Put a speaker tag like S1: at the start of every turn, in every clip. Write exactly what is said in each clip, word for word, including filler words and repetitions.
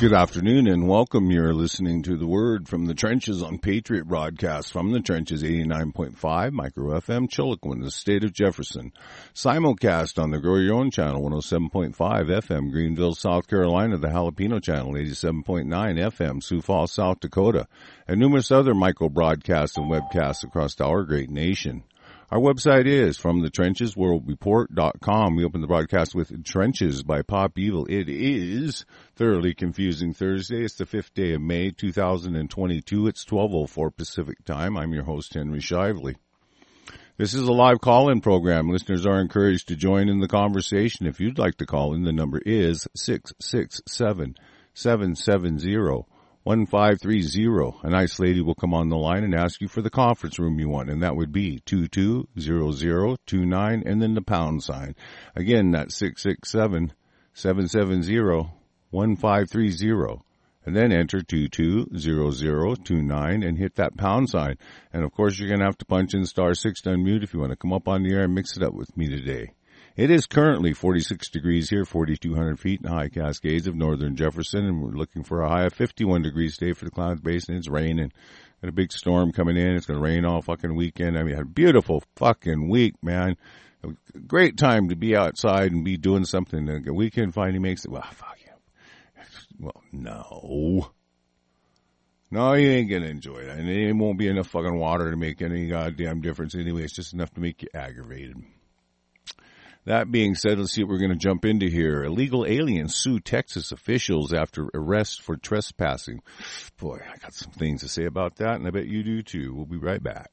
S1: Good afternoon and welcome. You're listening to The Word from the Trenches on Patriot Broadcast from the Trenches, eighty-nine point five Micro F M, Chiloquin, the state of Jefferson. Simulcast on the Grow Your Own channel, one oh seven point five F M, Greenville, South Carolina, the Jalapeno channel, eighty-seven point nine F M, Sioux Falls, South Dakota, and numerous other micro broadcasts and webcasts across our great nation. Our website is from the trenches world report dot com. We open the broadcast with Trenches by Pop Evil. It is Thoroughly Confusing Thursday. It's the fifth day of May, two thousand twenty-two. It's twelve oh four Pacific Time. I'm your host, Henry Shively. This is a live call-in program. Listeners are encouraged to join in the conversation. If you'd like to call in, the number is six six seven, seven seven zero, one five three zero. A nice lady will come on the line and ask you for the conference room you want, and that would be two two zero zero two nine and then the pound sign. Again, that's six six seven, seven seven zero, one five three zero. And then enter two two zero zero two nine and hit that pound sign. And of course, you're going to have to punch in star six to unmute if you want to come up on the air and mix it up with me today. It is currently forty-six degrees here, forty-two hundred feet in the high Cascades of northern Jefferson, and we're looking for a high of fifty-one degrees today for the Clouds Basin. It's raining. Got a big storm coming in. It's going to rain all fucking weekend. I mean, a beautiful fucking week, man. A great time to be outside and be doing something. The weekend finally makes it. Well, fuck yeah. Well, no. No, you ain't going to enjoy it. And it won't be enough fucking water to make any goddamn difference anyway. It's just enough to make you aggravated. That being said, let's see what we're going to jump into here. Illegal aliens sue Texas officials after arrest for trespassing. Boy, I got some things to say about that, and I bet you do too. We'll be right back.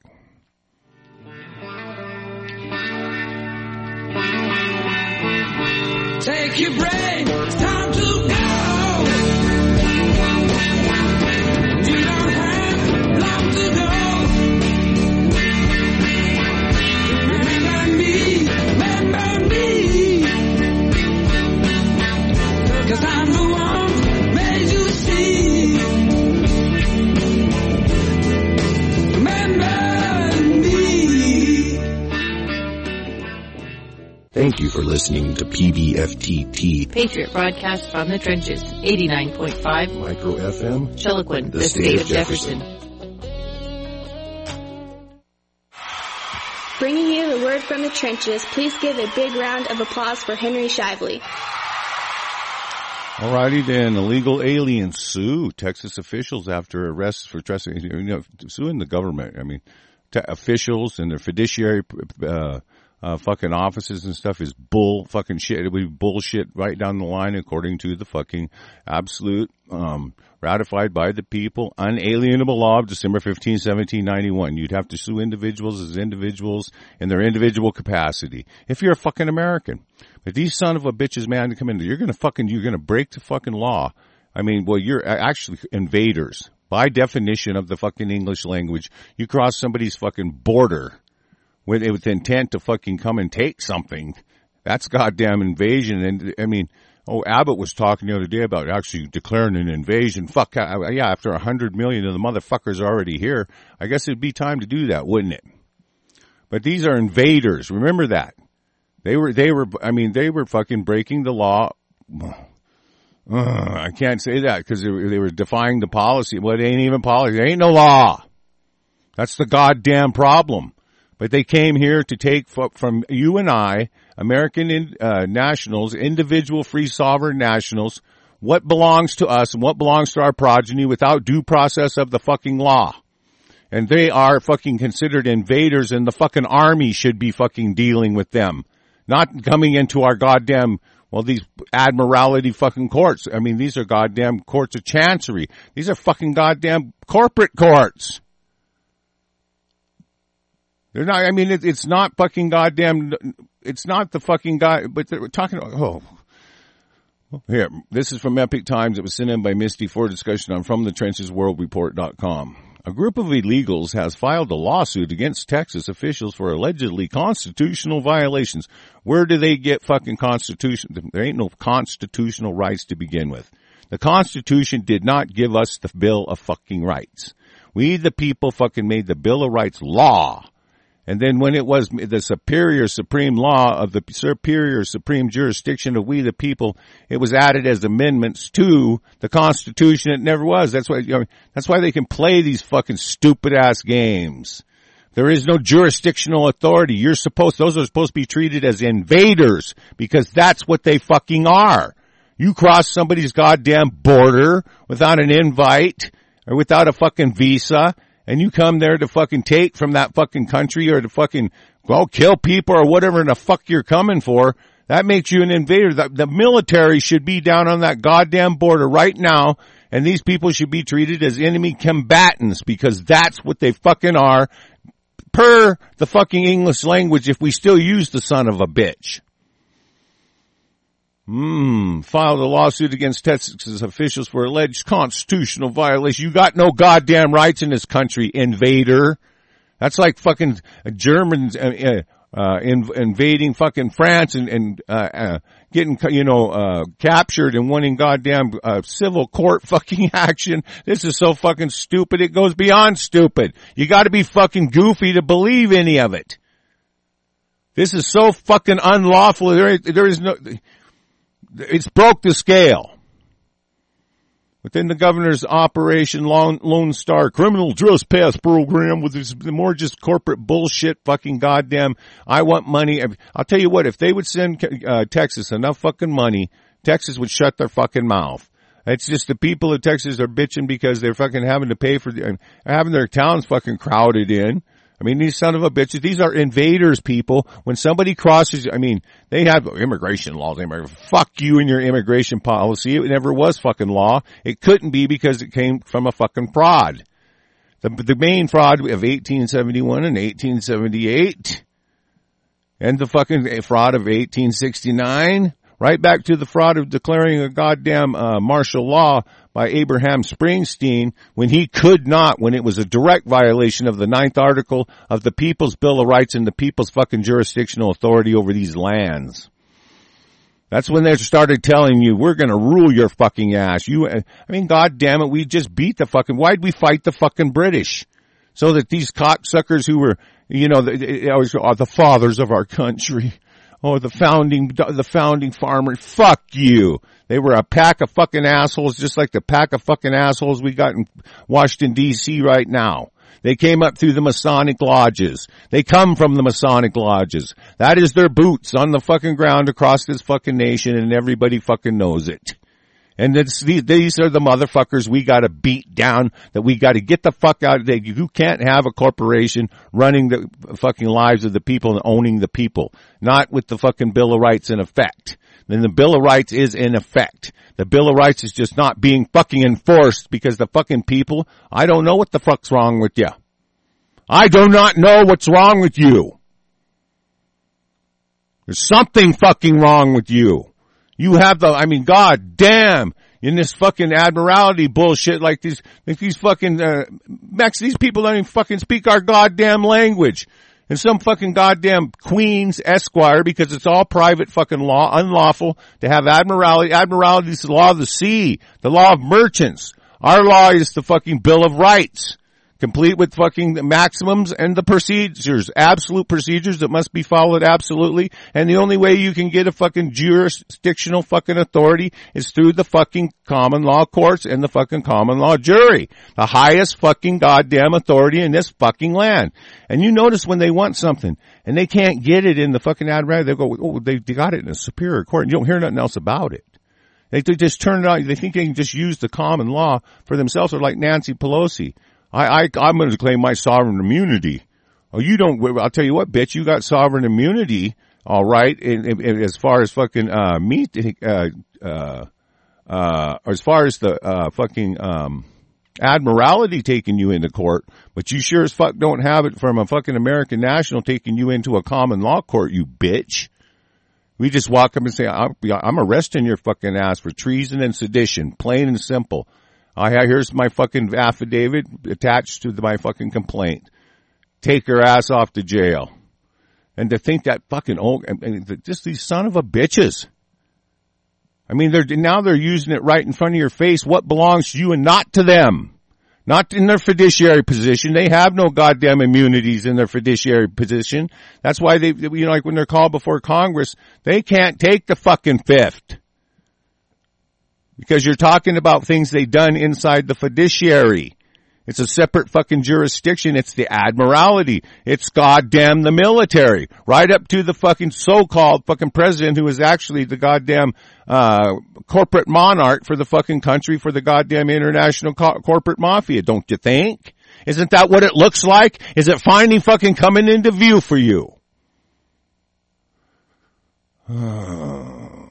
S2: Take your break. It's time to go. You don't have long to go. Remember me. Remember me, 'cause I'm the one made you see. Remember me.
S3: Thank you for listening to P B F T T,
S4: Patriot Broadcast from the Trenches, eighty-nine point five
S3: Micro F M,
S4: Chiloquin,
S3: the,
S4: the
S3: state,
S4: state
S3: of
S4: of Jefferson.
S3: Jefferson.
S5: Bringing you the word from the trenches, please give a big round of applause for Henry Shively.
S1: Alrighty then, illegal aliens sue Texas officials after arrests for trespassing. You know, suing the government. I mean, te- officials and their fiduciary uh, uh, fucking offices and stuff is bull fucking shit. It would be bullshit right down the line according to the fucking absolute, um, ratified by the people, unalienable law of December fifteenth, seventeen ninety-one. You'd have to sue individuals as individuals in their individual capacity if you're a fucking American. But these son of a bitches, man, to come in, you're gonna fucking, you're gonna break the fucking law. I mean, well, you're actually invaders. By definition of the fucking English language, you cross somebody's fucking border with, with intent to fucking come and take something. That's goddamn invasion. And, I mean, oh, Abbott was talking the other day about actually declaring an invasion. Fuck, yeah, after a hundred million of the motherfuckers are already here, I guess it'd be time to do that, wouldn't it? But these are invaders. Remember that. They were, they were, I mean, they were fucking breaking the law. Uh, I can't say that because they were, they were defying the policy. Well, it ain't even policy. It ain't no law. That's the goddamn problem. But they came here to take from you and I, American in, uh, nationals, individual free sovereign nationals, what belongs to us and what belongs to our progeny without due process of the fucking law. And they are fucking considered invaders, and the fucking army should be fucking dealing with them. Not coming into our goddamn, well, these admiralty fucking courts. I mean, these are goddamn courts of chancery. These are fucking goddamn corporate courts. They're not, I mean, it, it's not fucking goddamn, it's not the fucking guy, but they're talking about, oh. Here, this is from Epic Times. It was sent in by Misty for discussion on from the trenches world report dot com. A group of illegals has filed a lawsuit against Texas officials for allegedly constitutional violations. Where do they get fucking constitution? There ain't no constitutional rights to begin with. The Constitution did not give us the Bill of fucking Rights. We, the people, fucking made the Bill of Rights law. And then when it was the superior supreme law of the superior supreme jurisdiction of we the people, it was added as amendments to the Constitution. It never was. That's why, you know, that's why they can play these fucking stupid ass games. There is no jurisdictional authority. You're supposed, those are supposed to be treated as invaders because that's what they fucking are. You cross somebody's goddamn border without an invite or without a fucking visa, and you come there to fucking take from that fucking country or to fucking, well, kill people or whatever the fuck you're coming for, that makes you an invader. The, the military should be down on that goddamn border right now, and these people should be treated as enemy combatants because that's what they fucking are per the fucking English language if we still use the son of a bitch. Hmm, filed a lawsuit against Texas officials for alleged constitutional violation. You got no goddamn rights in this country, invader. That's like fucking Germans uh, uh, in, invading fucking France and, and uh, uh, getting, you know, uh, captured and wanting goddamn uh, civil court fucking action. This is so fucking stupid. It goes beyond stupid. You got to be fucking goofy to believe any of it. This is so fucking unlawful. There, there is no. It's broke the scale. Within the governor's Operation Lone, Lone Star criminal trespass program with this more just corporate bullshit fucking goddamn, I want money. I'll tell you what, if they would send uh, Texas enough fucking money, Texas would shut their fucking mouth. It's just the people of Texas are bitching because they're fucking having to pay for, the, having their towns fucking crowded in. I mean, these son of a bitches, these are invaders, people. When somebody crosses, I mean, they have immigration laws. Fuck you and your immigration policy. It never was fucking law. It couldn't be because it came from a fucking fraud. The, the main fraud of eighteen seventy-one and eighteen seventy-eight and the fucking fraud of eighteen sixty-nine, right back to the fraud of declaring a goddamn uh, martial law by Abraham Springsteen when he could not, when it was a direct violation of the ninth article of the People's Bill of Rights and the people's fucking jurisdictional authority over these lands. That's when they started telling you, we're gonna rule your fucking ass. You, I mean, god damn it, we just beat the fucking, why'd we fight the fucking British? So that these cocksuckers who were, you know, they always are the fathers of our country. Oh, the founding, the founding farmers. Fuck you. They were a pack of fucking assholes, just like the pack of fucking assholes we got in Washington, D C right now. They came up through the Masonic lodges. They come from the Masonic lodges. That is their boots on the fucking ground across this fucking nation, and everybody fucking knows it. And it's, these, these are the motherfuckers we gotta beat down, that we gotta get the fuck out of there. You can't have a corporation running the fucking lives of the people and owning the people. Not with the fucking Bill of Rights in effect. Then the Bill of Rights is in effect. The Bill of Rights is just not being fucking enforced because the fucking people, I don't know what the fuck's wrong with you. I do not know what's wrong with you. There's something fucking wrong with you. You have the, I mean, god damn, in this fucking admiralty bullshit like these, like these fucking, uh, Mex, these people don't even fucking speak our goddamn language. And some fucking goddamn Queen's Esquire, because it's all private fucking law, unlawful to have admiralty. Admiralty is the law of the sea, the law of merchants. Our law is the fucking Bill of Rights, complete with fucking the maximums and the procedures, absolute procedures that must be followed absolutely. And the only way you can get a fucking jurisdictional fucking authority is through the fucking common law courts and the fucking common law jury. The highest fucking goddamn authority in this fucking land. And you notice when they want something and they can't get it in the fucking admiralty, they go, oh, they got it in a superior court. And you don't hear nothing else about it. They just turn it on. They think they can just use the common law for themselves. They're like Nancy Pelosi. I, I, I'm going to claim my sovereign immunity. Oh, you don't, I'll tell you what, bitch, you got sovereign immunity, all right, in, in, in, as far as fucking, uh, meat, uh, uh, uh, as far as the, uh, fucking, um, admiralty taking you into court, but you sure as fuck don't have it from a fucking American national taking you into a common law court, you bitch. We just walk up and say, I'm, I'm arresting your fucking ass for treason and sedition, plain and simple. I, here's my fucking affidavit attached to my fucking complaint. Take her ass off to jail. And to think that fucking old, I mean, just these son of a bitches. I mean, they're, now they're using it right in front of your face. What belongs to you and not to them. Not in their fiduciary position. They have no goddamn immunities in their fiduciary position. That's why they, you know, like when they're called before Congress, they can't take the fucking fifth. Because you're talking about things they've done inside the fiduciary. It's a separate fucking jurisdiction. It's the Admiralty. It's goddamn the military. Right up to the fucking so-called fucking president who is actually the goddamn, uh, corporate monarch for the fucking country, for the goddamn international co- corporate mafia, don't you think? Isn't that what it looks like? Is it finally fucking coming into view for you? The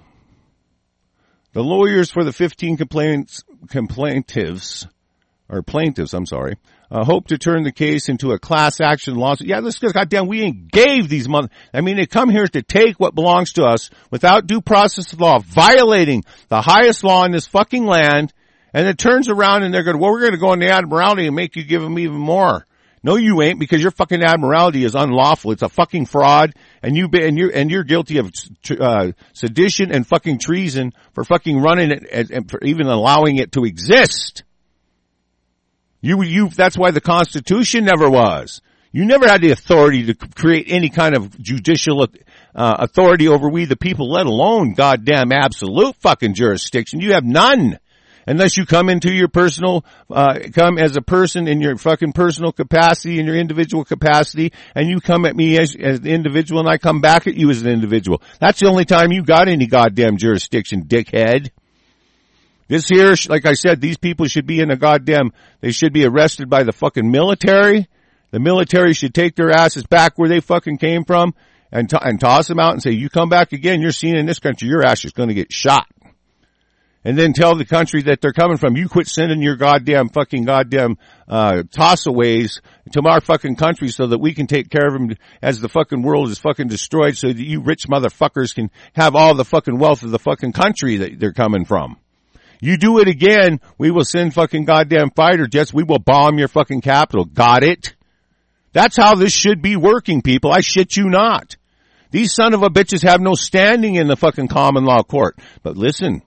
S1: lawyers for the fifteen complaints, complaintiffs, or plaintiffs, I'm sorry, uh, hope to turn the case into a class action lawsuit. Yeah, this, goddamn, we ain't gave these mother, I mean, they come here to take what belongs to us without due process of law, violating the highest law in this fucking land, and it turns around and they're going, well, we're going to go in the Admiralty and make you give them even more. No, you ain't, because your fucking Admiralty is unlawful. It's a fucking fraud, and you and you're and you're guilty of uh, sedition and fucking treason for fucking running it and, and for even allowing it to exist. You, you, that's why the Constitution never was. You never had the authority to create any kind of judicial, uh, authority over we the people, let alone goddamn absolute fucking jurisdiction. You have none. Unless you come into your personal, uh, come as a person in your fucking personal capacity, in your individual capacity, and you come at me as, as an individual and I come back at you as an individual. That's the only time you got any goddamn jurisdiction, dickhead. This here, like I said, these people should be in a goddamn, they should be arrested by the fucking military. The military should take their asses back where they fucking came from and, to- and toss them out and say, you come back again, you're seen in this country, your ass is going to get shot. And then tell the country that they're coming from, you quit sending your goddamn fucking goddamn, uh, tossaways to our fucking country so that we can take care of them as the fucking world is fucking destroyed so that you rich motherfuckers can have all the fucking wealth of the fucking country that they're coming from. You do it again, we will send fucking goddamn fighter jets. We will bomb your fucking capital. Got it? That's how this should be working, people. I shit you not. These son of a bitches have no standing in the fucking common law court. But listen,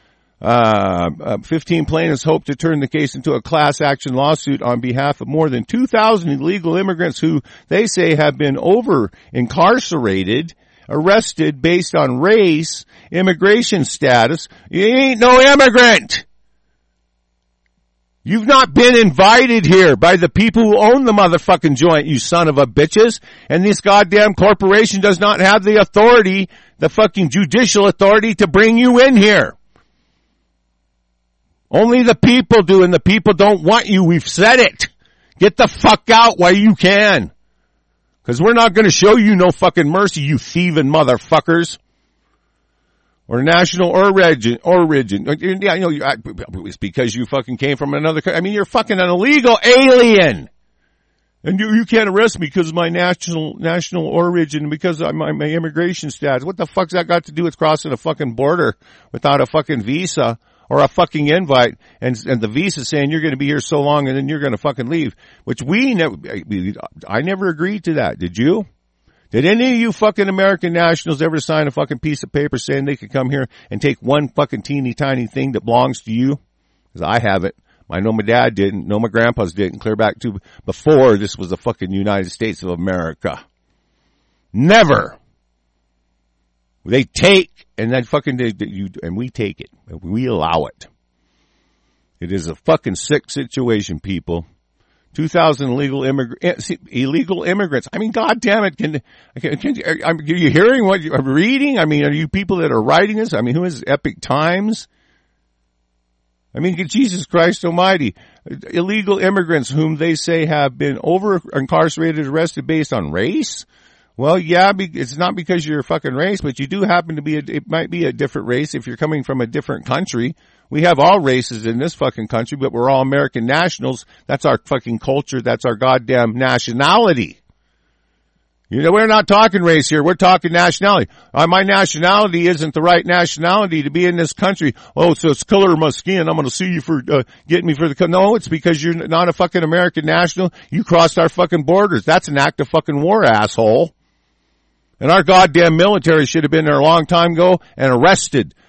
S1: uh, uh fifteen plaintiffs hope to turn the case into a class action lawsuit on behalf of more than two thousand illegal immigrants who they say have been over incarcerated, arrested based on race, immigration status. You ain't no immigrant. You've not been invited here by the people who own the motherfucking joint, you son of a bitches. And this goddamn corporation does not have the authority, the fucking judicial authority to bring you in here. Only the people do, and the people don't want you. We've said it. Get the fuck out while you can. Because we're not going to show you no fucking mercy, you thieving motherfuckers. Or national origin, origin. Yeah, you know, it's because you fucking came from another country. I mean, you're fucking an illegal alien. And you, you can't arrest me because of my national, national origin, because of my, my immigration status. What the fuck's that got to do with crossing a fucking border without a fucking visa or a fucking invite, and, and the visa saying you're going to be here so long and then you're going to fucking leave? Which we never, I never agreed to that. Did you? Did any of you fucking American nationals ever sign a fucking piece of paper saying they could come here and take one fucking teeny tiny thing that belongs to you? Because I haven't. I know my dad didn't. No, my grandpa's didn't. Clear back to before this was the fucking United States of America. Never. They take and then fucking they, you and we take it. We allow it. It is a fucking sick situation, people. Two thousand illegal immigrants, illegal immigrants. I mean, God damn it. Can, can, can are, are you hearing what you're reading? I mean, are you people that are writing this? I mean, who is Epic Times? I mean, Jesus Christ almighty. Illegal immigrants whom they say have been over incarcerated, arrested based on race. Well, yeah, it's not because you're a fucking race, but you do happen to be a, it might be a different race if you're coming from a different country. We have all races in this fucking country, but we're all American nationals. That's our fucking culture. That's our goddamn nationality. You know, we're not talking race here. We're talking nationality. Uh, my nationality isn't the right nationality to be in this country. Oh, so it's color of my skin. I'm going to sue you for uh, getting me for the... No, it's because you're not a fucking American national. You crossed our fucking borders. That's an act of fucking war, asshole. And our goddamn military should have been there a long time ago and arrested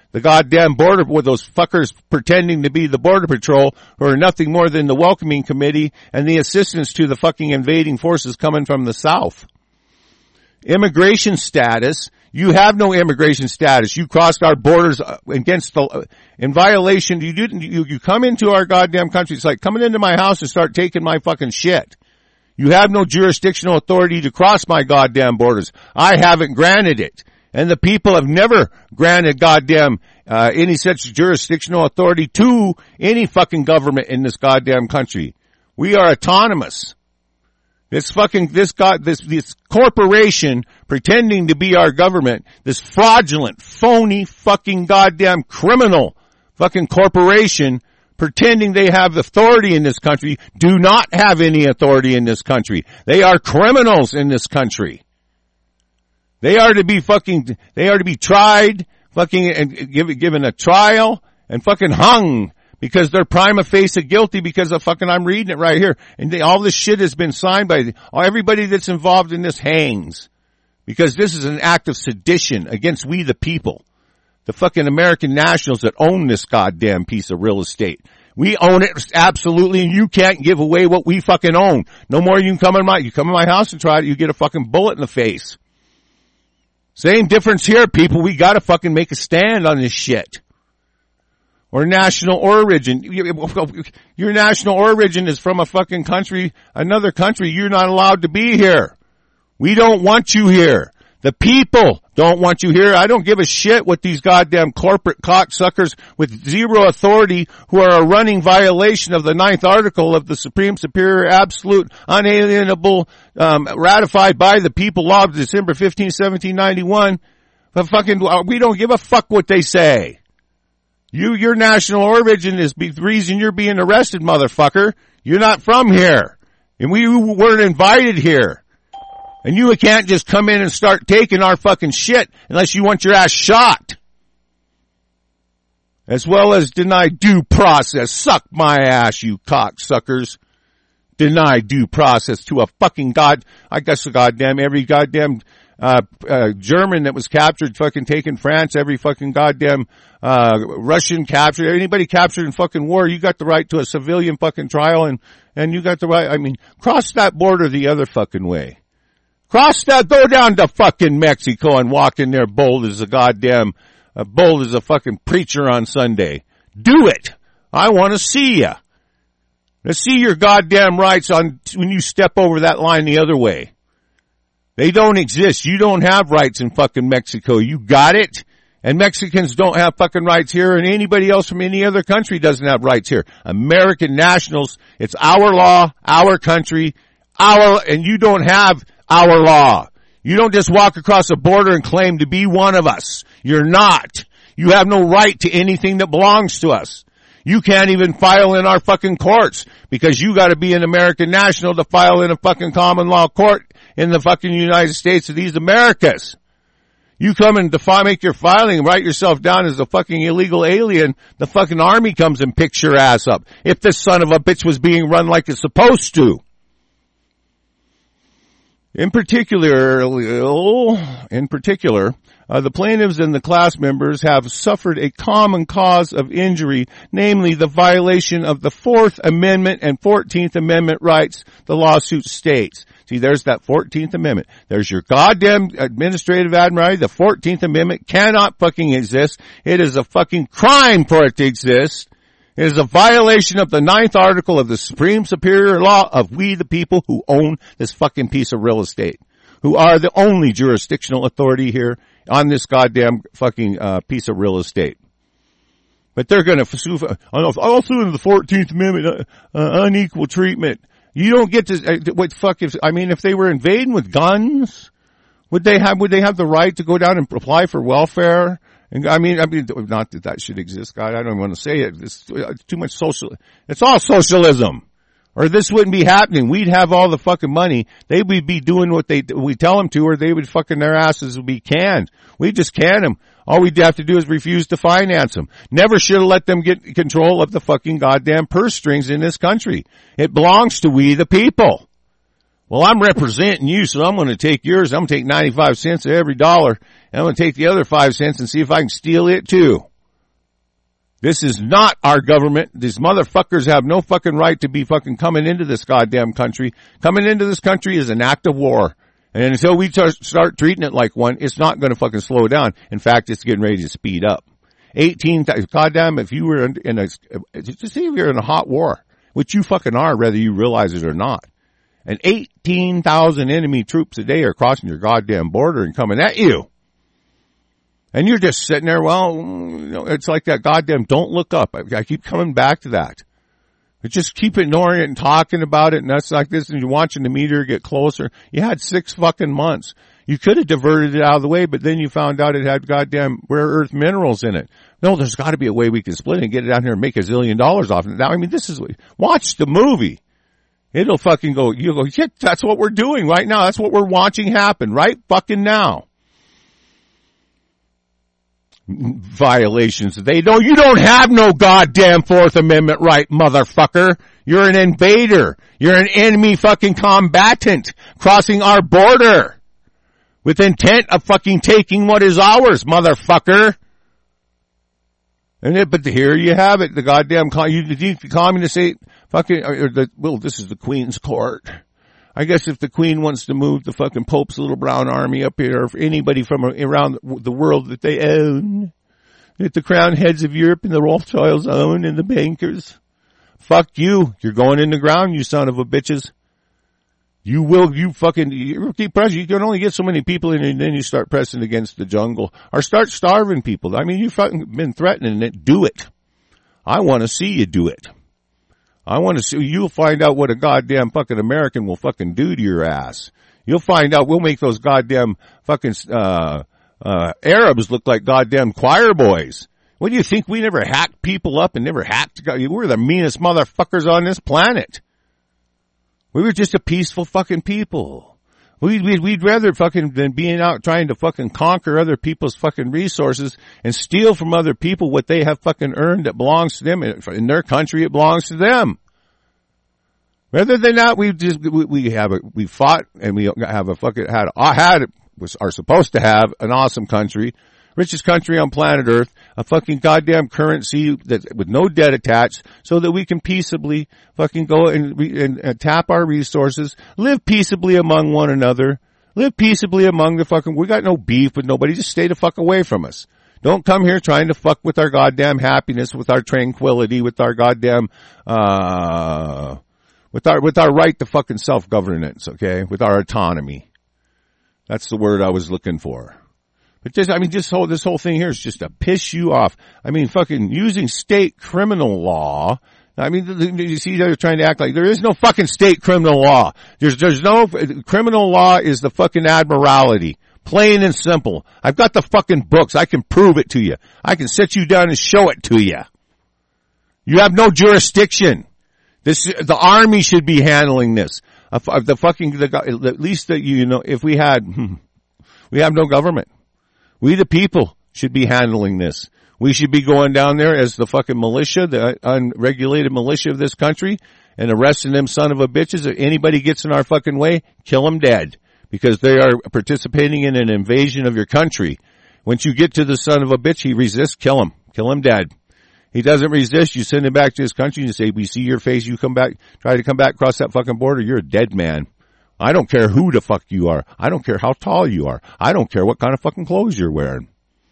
S1: the goddamn border with those fuckers pretending to be the Border Patrol, who are nothing more than the welcoming committee and the assistance to the fucking invading forces coming from the south. Immigration status. You have no immigration status. You crossed our borders against the, in violation. You didn't, you, you come into our goddamn country. It's like coming into my house and start taking my fucking shit. You have no jurisdictional authority to cross my goddamn borders. I haven't granted it. And the people have never granted goddamn, uh, any such jurisdictional authority to any fucking government in this goddamn country. We are autonomous. This fucking, this god, this, this corporation pretending to be our government, this fraudulent, phony, fucking goddamn criminal fucking corporation pretending they have authority in this country, do not have any authority in this country. They are criminals in this country. They are to be fucking, they are to be tried, fucking, and given, given a trial and fucking hung. Because they're prima facie guilty because of fucking, I'm reading it right here. And they, all this shit has been signed by the, everybody that's involved in this hangs. Because this is an act of sedition against we the people. The fucking American nationals that own this goddamn piece of real estate. We own it absolutely, and you can't give away what we fucking own. No more you can come in my, you come in my house and try it, you get a fucking bullet in the face. Same difference here, people. We gotta fucking make a stand on this shit. Or national origin. Your national origin is from a fucking country, another country. You're not allowed to be here. We don't want you here. The people don't want you here. I don't give a shit what these goddamn corporate cocksuckers with zero authority who are a running violation of the ninth article of the Supreme Superior Absolute Unalienable um, ratified by the people law of December fifteenth, seventeen ninety-one. But fucking, we don't give a fuck what they say. You, your national origin is the reason you're being arrested, motherfucker. You're not from here. And we weren't invited here. And you can't just come in and start taking our fucking shit unless you want your ass shot. As well as deny due process. Suck my ass, you cocksuckers. Deny due process to a fucking god, I guess a goddamn, every goddamn Uh, uh, German that was captured, fucking taken France, every fucking goddamn, uh, Russian captured, anybody captured in fucking war, you got the right to a civilian fucking trial and, and you got the right, I mean, cross that border the other fucking way. Cross that, go down to fucking Mexico and walk in there bold as a goddamn, uh, bold as a fucking preacher on Sunday. Do it! I wanna see ya. Let's see your goddamn rights on, when you step over that line the other way. They don't exist. You don't have rights in fucking Mexico. You got it? And Mexicans don't have fucking rights here, and anybody else from any other country doesn't have rights here. American nationals, it's our law, our country, our, and you don't have our law. You don't just walk across a border and claim to be one of us. You're not. You have no right to anything that belongs to us. You can't even file in our fucking courts because you gotta be an American national to file in a fucking common law court in the fucking United States of these Americas. You come and defy, make your filing and write yourself down as a fucking illegal alien, the fucking army comes and picks your ass up. If this son of a bitch was being run like it's supposed to. In particular, in particular, uh, the plaintiffs and the class members have suffered a common cause of injury, namely the violation of the Fourth Amendment and Fourteenth Amendment rights the lawsuit states. See, there's that Fourteenth Amendment. There's your goddamn administrative admiralty. The Fourteenth Amendment cannot fucking exist. It is a fucking crime for it to exist. It is a violation of the ninth article of the Supreme Superior Law of we the people who own this fucking piece of real estate, who are the only jurisdictional authority here on this goddamn fucking uh, piece of real estate. But they're going to sue, also in the Fourteenth Amendment, uh, uh, unequal treatment. You don't get to, uh, what fuck if, I mean, if they were invading with guns, would they have, would they have the right to go down and apply for welfare? And I mean, I mean, not that that should exist, God. I don't want to say it. It's too much social. It's all socialism. Or this wouldn't be happening. We'd have all the fucking money. They would be doing what they, we tell them to, or they would fucking, their asses would be canned. We just can them. All we'd have to do is refuse to finance them. Never should have let them get control of the fucking goddamn purse strings in this country. It belongs to we the people. Well, I'm representing you, so I'm going to take yours. I'm going to take ninety-five cents of every dollar, and I'm going to take the other five cents and see if I can steal it too. This is not our government. These motherfuckers have no fucking right to be fucking coming into this goddamn country. Coming into this country is an act of war. And until we start treating it like one, it's not going to fucking slow down. In fact, it's getting ready to speed up. eighteen, goddamn, if you were in a, just say if you're in a hot war, which you fucking are, whether you realize it or not. And eighteen thousand enemy troops a day are crossing your goddamn border and coming at you. And you're just sitting there, well, you know, it's like that goddamn don't look up. I, I keep coming back to that. But just keep ignoring it and talking about it, and that's like this, and you're watching the meteor get closer. You had six fucking months. You could have diverted it out of the way, but then you found out it had goddamn rare earth minerals in it. No, there's got to be a way we can split it and get it down here and make a zillion dollars off it. Now, I mean, this is, watch the movie. It'll fucking go, you'll go, shit, that's what we're doing right now. That's what we're watching happen right fucking now. Violations. They don't, you don't have no goddamn Fourth Amendment right, motherfucker. You're an invader. You're an enemy fucking combatant crossing our border with intent of fucking taking what is ours, motherfucker. And it, but here you have it. The goddamn, you, the communists say, fucking, or the, well, this is the Queen's court. I guess if the Queen wants to move the fucking Pope's little brown army up here, or if anybody from around the world that they own, that the crown heads of Europe and the Rothschilds own and the bankers, fuck you. You're going in the ground, you son of a bitches. You will, you fucking, you keep pressing. You can only get so many people in and then you start pressing against the jungle. Or start starving people. I mean, you've fucking been threatening it. Do it. I want to see you do it. I want to see, you'll find out what a goddamn fucking American will fucking do to your ass. You'll find out, we'll make those goddamn fucking, uh, uh, Arabs look like goddamn choir boys. What do you think? We never hacked people up and never hacked, we're the meanest motherfuckers on this planet. We were just a peaceful fucking people. We'd, we'd, we'd rather fucking than being out trying to fucking conquer other people's fucking resources and steal from other people what they have fucking earned that belongs to them. In their country, it belongs to them. Rather than that, we just, we, we have a, we fought and we have a fucking, had, had, was, are supposed to have an awesome country, richest country on planet Earth, a fucking goddamn currency that, with no debt attached, so that we can peaceably fucking go and, re, and, and tap our resources, live peaceably among one another, live peaceably among the fucking, we got no beef with nobody, just stay the fuck away from us. Don't come here trying to fuck with our goddamn happiness, with our tranquility, with our goddamn, uh, with our, with our right to fucking self-governance, okay? With our autonomy. That's the word I was looking for. But just, I mean, just whole, this whole thing here is just to piss you off. I mean, fucking using state criminal law. I mean, you see, they're trying to act like there is no fucking state criminal law. There's, there's no, criminal law is the fucking admiralty. Plain and simple. I've got the fucking books. I can prove it to you. I can sit you down and show it to you. You have no jurisdiction. This, the army should be handling this. Uh, the fucking, the, at least that you know, if we had, we have no government. We the people should be handling this. We should be going down there as the fucking militia, the unregulated militia of this country, and arresting them son of a bitches. If anybody gets in our fucking way, kill them dead. Because they are participating in an invasion of your country. Once you get to the son of a bitch, he resists, kill him. Kill him dead. He doesn't resist, you send him back to his country and you say, we see your face, you come back, try to come back across that fucking border, you're a dead man. I don't care who the fuck you are. I don't care how tall you are. I don't care what kind of fucking clothes you're wearing.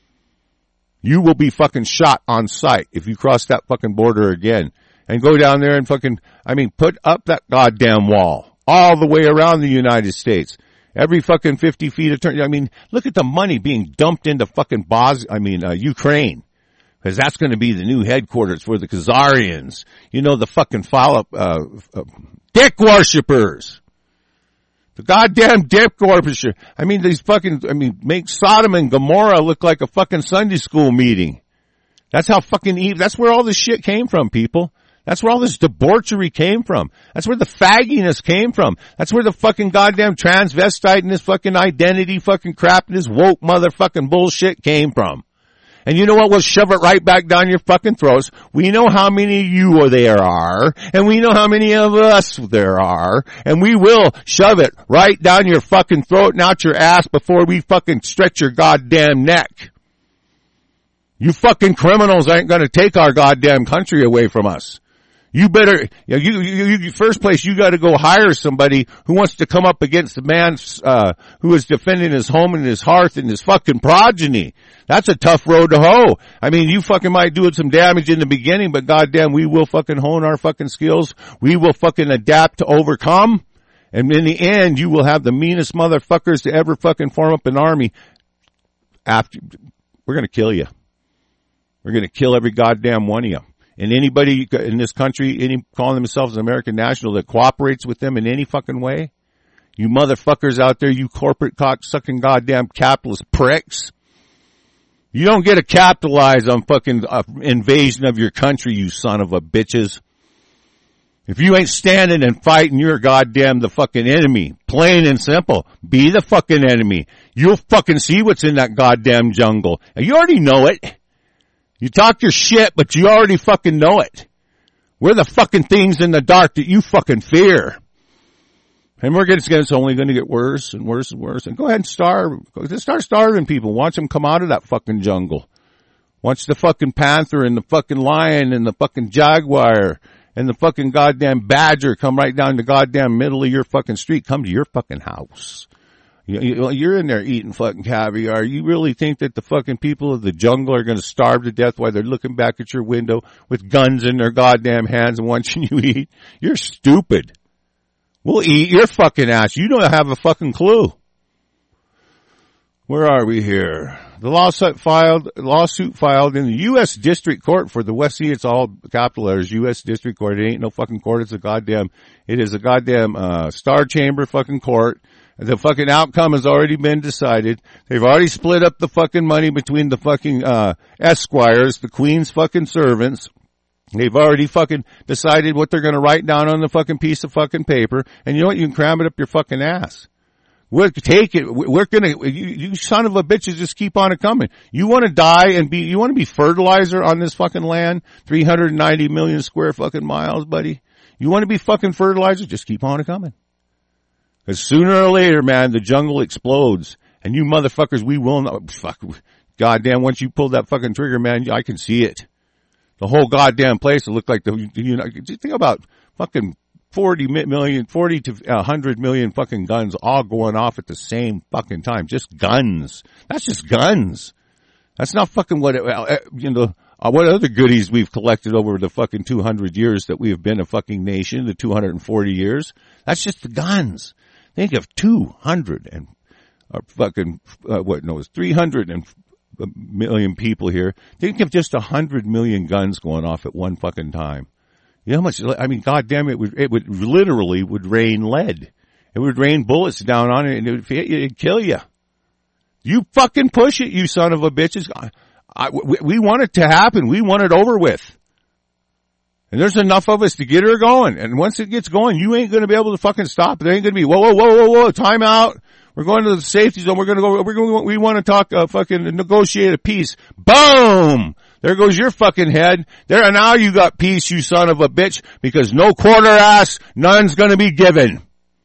S1: You will be fucking shot on sight if you cross that fucking border again. And go down there and fucking, I mean, put up that goddamn wall. All the way around the United States. Every fucking fifty feet of turn. I mean, look at the money being dumped into fucking Bos, I mean, uh, Ukraine. Because that's going to be the new headquarters for the Khazarians. You know, the fucking follow-up, uh, uh, dick worshippers. The goddamn dick worshippers. I mean, these fucking, I mean, make Sodom and Gomorrah look like a fucking Sunday school meeting. That's how fucking evil, that's where all this shit came from, people. That's where all this debauchery came from. That's where the fagginess came from. That's where the fucking goddamn transvestite and this fucking identity fucking crap and this woke motherfucking bullshit came from. And you know what? We'll shove it right back down your fucking throats. We know how many of you there are, and we know how many of us there are, and we will shove it right down your fucking throat and out your ass before we fucking stretch your goddamn neck. You fucking criminals ain't gonna take our goddamn country away from us. You better, you, you, you, you first place, you gotta go hire somebody who wants to come up against the man, uh, who is defending his home and his hearth and his fucking progeny. That's a tough road to hoe. I mean, you fucking might do some damage in the beginning, but goddamn, we will fucking hone our fucking skills. We will fucking adapt to overcome. And in the end, you will have the meanest motherfuckers to ever fucking form up an army. After, we're gonna kill you. We're gonna kill every goddamn one of you. And anybody in this country, any calling themselves an American national that cooperates with them in any fucking way, you motherfuckers out there, you corporate cock-sucking goddamn capitalist pricks, you don't get to capitalize on fucking uh, invasion of your country, you son of a bitches. If you ain't standing and fighting, you're goddamn the fucking enemy. Plain and simple. Be the fucking enemy. You'll fucking see what's in that goddamn jungle. And you already know it. You talk your shit, but you already fucking know it. We're the fucking things in the dark that you fucking fear. And we're gonna, it's only going to get worse and worse and worse. And go ahead and starve. Just start starving people. Watch them come out of that fucking jungle. Watch the fucking panther and the fucking lion and the fucking jaguar and the fucking goddamn badger come right down the goddamn middle of your fucking street. Come to your fucking house. You're in there eating fucking caviar. You really think that the fucking people of the jungle are going to starve to death while they're looking back at your window with guns in their goddamn hands and watching you eat? You're stupid. We'll eat your fucking ass. You don't have a fucking clue. Where are we here? The lawsuit filed, lawsuit filed in the U S District Court for the West. See, it's all capital letters. U S District Court. It ain't no fucking court. It's a goddamn, it is a goddamn, uh, Star Chamber fucking court. The fucking outcome has already been decided. They've already split up the fucking money between the fucking, uh, esquires, the queen's fucking servants. They've already fucking decided what they're gonna write down on the fucking piece of fucking paper. And you know what? You can cram it up your fucking ass. We'll take it. We're gonna, you, you son of a bitches, just keep on it coming. You wanna die and be, you wanna be fertilizer on this fucking land? three hundred ninety million square fucking miles, buddy. You wanna be fucking fertilizer? Just keep on it coming. Because sooner or later, man, the jungle explodes. And you motherfuckers, we will not, fuck, goddamn, once you pull that fucking trigger, man, I can see it. The whole goddamn place will look like the, you know, think about fucking forty million, forty to one hundred million fucking guns all going off at the same fucking time. Just guns. That's just guns. That's not fucking what, it, you know, uh, what other goodies we've collected over the fucking two hundred years that we have been a fucking nation, the two hundred forty years. That's just the guns. Think of two hundred and uh, fucking, uh, what, no, it's three hundred and a million people here. Think of just a hundred million guns going off at one fucking time. You know how much, I mean, goddamn, it would, it would literally would rain lead. It would rain bullets down on it and it would, it'd kill you. You fucking push it, you son of a bitches. I, I, we, we want it to happen. We want it over with. And there's enough of us to get her going. And once it gets going, you ain't going to be able to fucking stop. There ain't going to be, whoa, whoa, whoa, whoa, whoa, time out. We're going to the safety zone. We're going to go, we're going to, we want to talk, uh, fucking negotiate a peace. Boom! There goes your fucking head. There, and now you got peace, you son of a bitch, because no quarter ass, none's going to be given.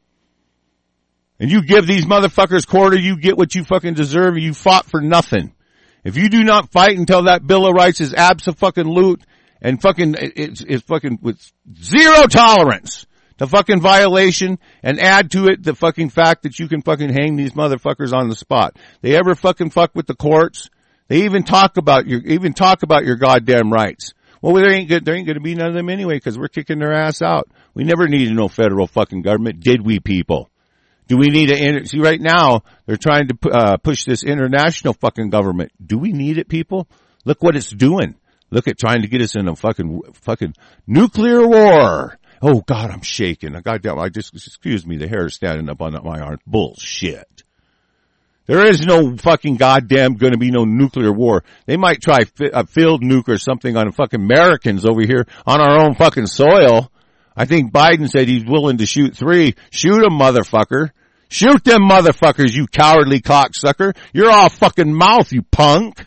S1: And you give these motherfuckers quarter, you get what you fucking deserve. You fought for nothing. If you do not fight until that Bill of Rights is abso-fucking-lute, and fucking, it's, it's fucking with zero tolerance to fucking violation, and add to it the fucking fact that you can fucking hang these motherfuckers on the spot. They ever fucking fuck with the courts? They even talk about your, even talk about your goddamn rights. Well, there ain't good, there ain't gonna be none of them anyway, cause we're kicking their ass out. We never needed no federal fucking government, did we, people? Do we need a, see right now, they're trying to, uh, push this international fucking government. Do we need it, people? Look what it's doing. Look at trying to get us in a fucking, fucking nuclear war. Oh God, I'm shaking. Goddamn, I just, excuse me, the hair is standing up on my arm. Bullshit. There is no fucking goddamn gonna be no nuclear war. They might try fi- a field nuke or something on fucking Americans over here on our own fucking soil. I think Biden said he's willing to shoot three. Shoot 'em, motherfucker. Shoot them motherfuckers, you cowardly cocksucker. You're all fucking mouth, you punk.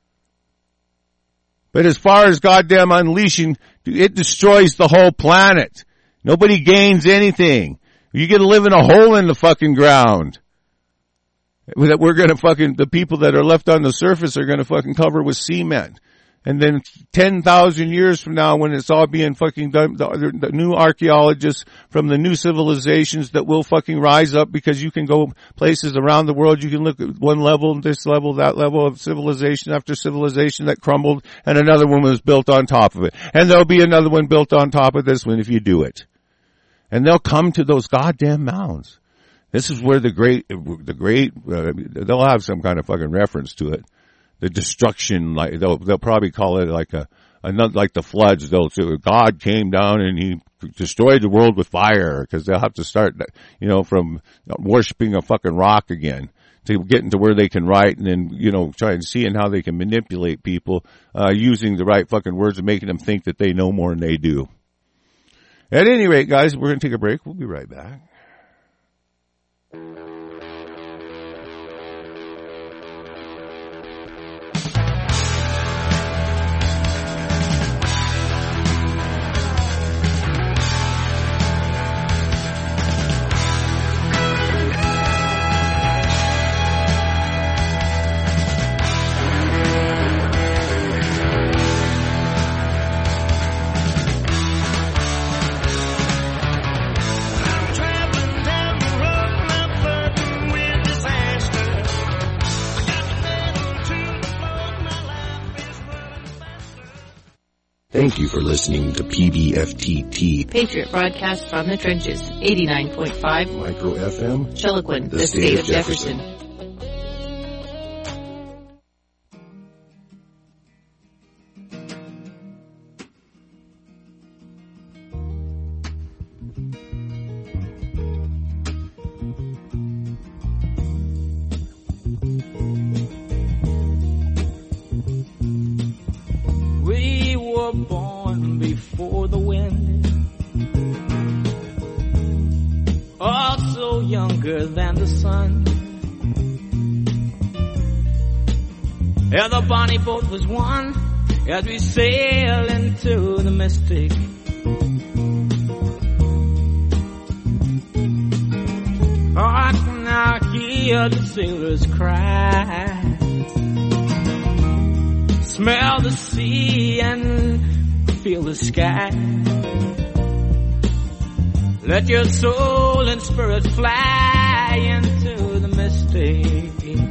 S1: But as far as goddamn unleashing, it destroys the whole planet. Nobody gains anything. You get to live in a hole in the fucking ground. That we're going to fucking, the people that are left on the surface are going to fucking cover with cement. And then ten thousand years from now, when it's all being fucking done, the, the new archaeologists from the new civilizations that will fucking rise up, because you can go places around the world, you can look at one level, this level, that level of civilization after civilization that crumbled, and another one was built on top of it. And there'll be another one built on top of this one if you do it. And they'll come to those goddamn mounds. This is where the great, the great, uh, they'll have some kind of fucking reference to it. The destruction, like they'll they'll probably call it like a, another like the floods. They'll say God came down and he destroyed the world with fire, because they'll have to start, you know, from worshiping a fucking rock again to get into where they can write, and then, you know, try and seeing how they can manipulate people uh using the right fucking words and making them think that they know more than they do. At any rate, guys, we're gonna take a break. We'll be right back.
S3: Thank you for listening to P B F T T,
S4: Patriot Broadcast from the Trenches, eighty-nine point five
S3: Micro F M,
S4: Chiloquin, the, the state, state of Jefferson. Jefferson.
S6: Born before the wind, also younger than the sun. Yeah, the bonnie boat was one as we sail into the mystic. Oh, I can now hear the sailors cry, smell the sea and feel the sky. Let your soul and spirit fly into the mystic.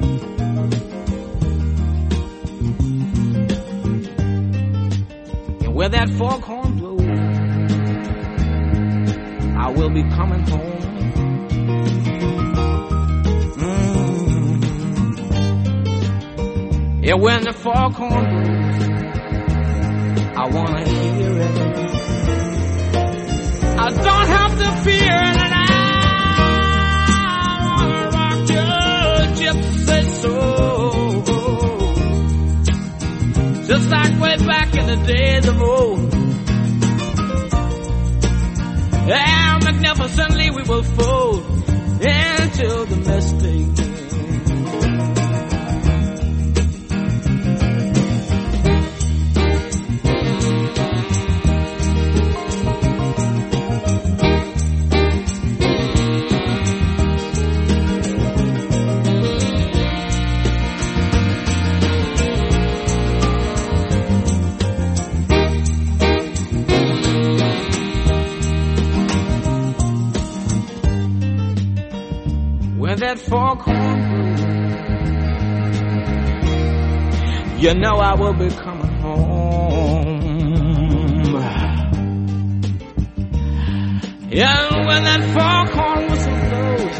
S6: And where that foghorn blows, I will be coming home. Mm-hmm. Yeah, when the foghorn blows, I wanna hear it. I don't have to fear it, and I wanna rock your gypsy soul, just like way back in the days of old. And magnificently we will fold into the mystic. That foghorn blue, you know I will be coming home. Yeah, when that foghorn whistle blows,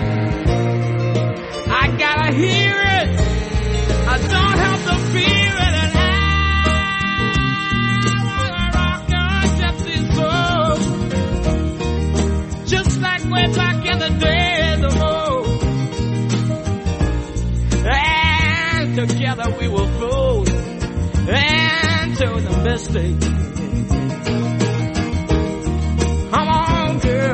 S6: I gotta hear it. I don't have to fear it, and I wanna rock your gypsy soul, just like way back in the days of old. Together we will float into the mystic. Come on, girl.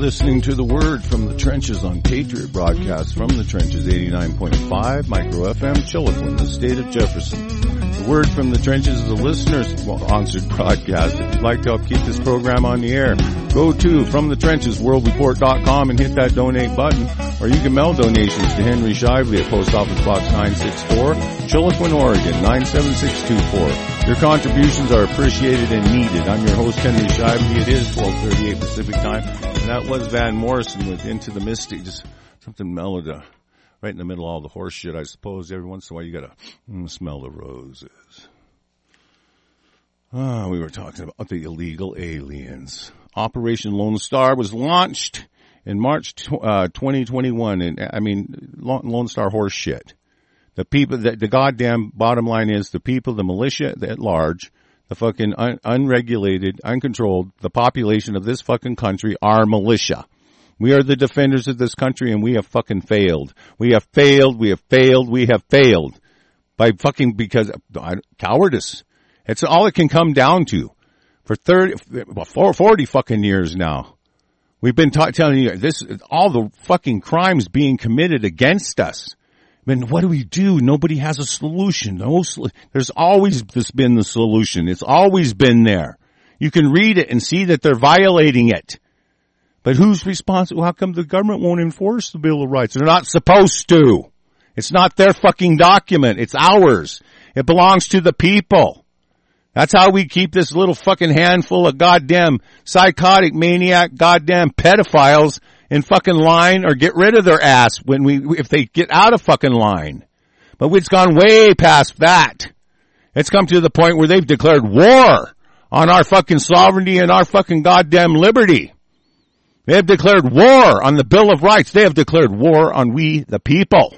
S1: listening to The Word from the Trenches on Patriot Broadcast from the Trenches, eighty-nine point five Micro F M, Chilliquin, the state of Jefferson. The Word from the Trenches is a listener-sponsored broadcast. If you'd like to help keep this program on the air, go to from the trenches world report dot com and hit that donate button, or you can mail donations to Henry Shively at Post Office Box nine sixty-four, Chilliquin, Oregon, nine seven six two four. Your contributions are appreciated and needed. I'm your host, Henry Shively. It is twelve thirty-eight Pacific Time, and that was Van Morrison with Into the Mystic. Just something mellowed, uh, right in the middle of all the horse shit, I suppose. Every once in a while you gotta mm, smell the roses. Ah, we were talking about the illegal aliens. Operation Lone Star was launched in March uh, twenty twenty-one, and I mean, Lone Star horse shit. The people, the, the goddamn bottom line is the people, the militia at large, the fucking un, unregulated, uncontrolled, the population of this fucking country are militia. We are the defenders of this country, and we have fucking failed. We have failed, we have failed, we have failed. By fucking, because, uh, cowardice. It's all it can come down to. For thirty, well, forty fucking years now. We've been ta- telling you this, all the fucking crimes being committed against us. I mean, what do we do? Nobody has a solution. No, there's always this been the solution. It's always been there. You can read it and see that they're violating it. But who's responsible? How come the government won't enforce the Bill of Rights? They're not supposed to. It's not their fucking document. It's ours. It belongs to the people. That's how we keep this little fucking handful of goddamn psychotic maniac goddamn pedophiles in fucking line, or get rid of their ass when we, if they get out of fucking line. But it's gone way past that. It's come to the point where they've declared war on our fucking sovereignty and our fucking goddamn liberty. They have declared war on the Bill of Rights. They have declared war on we, the people.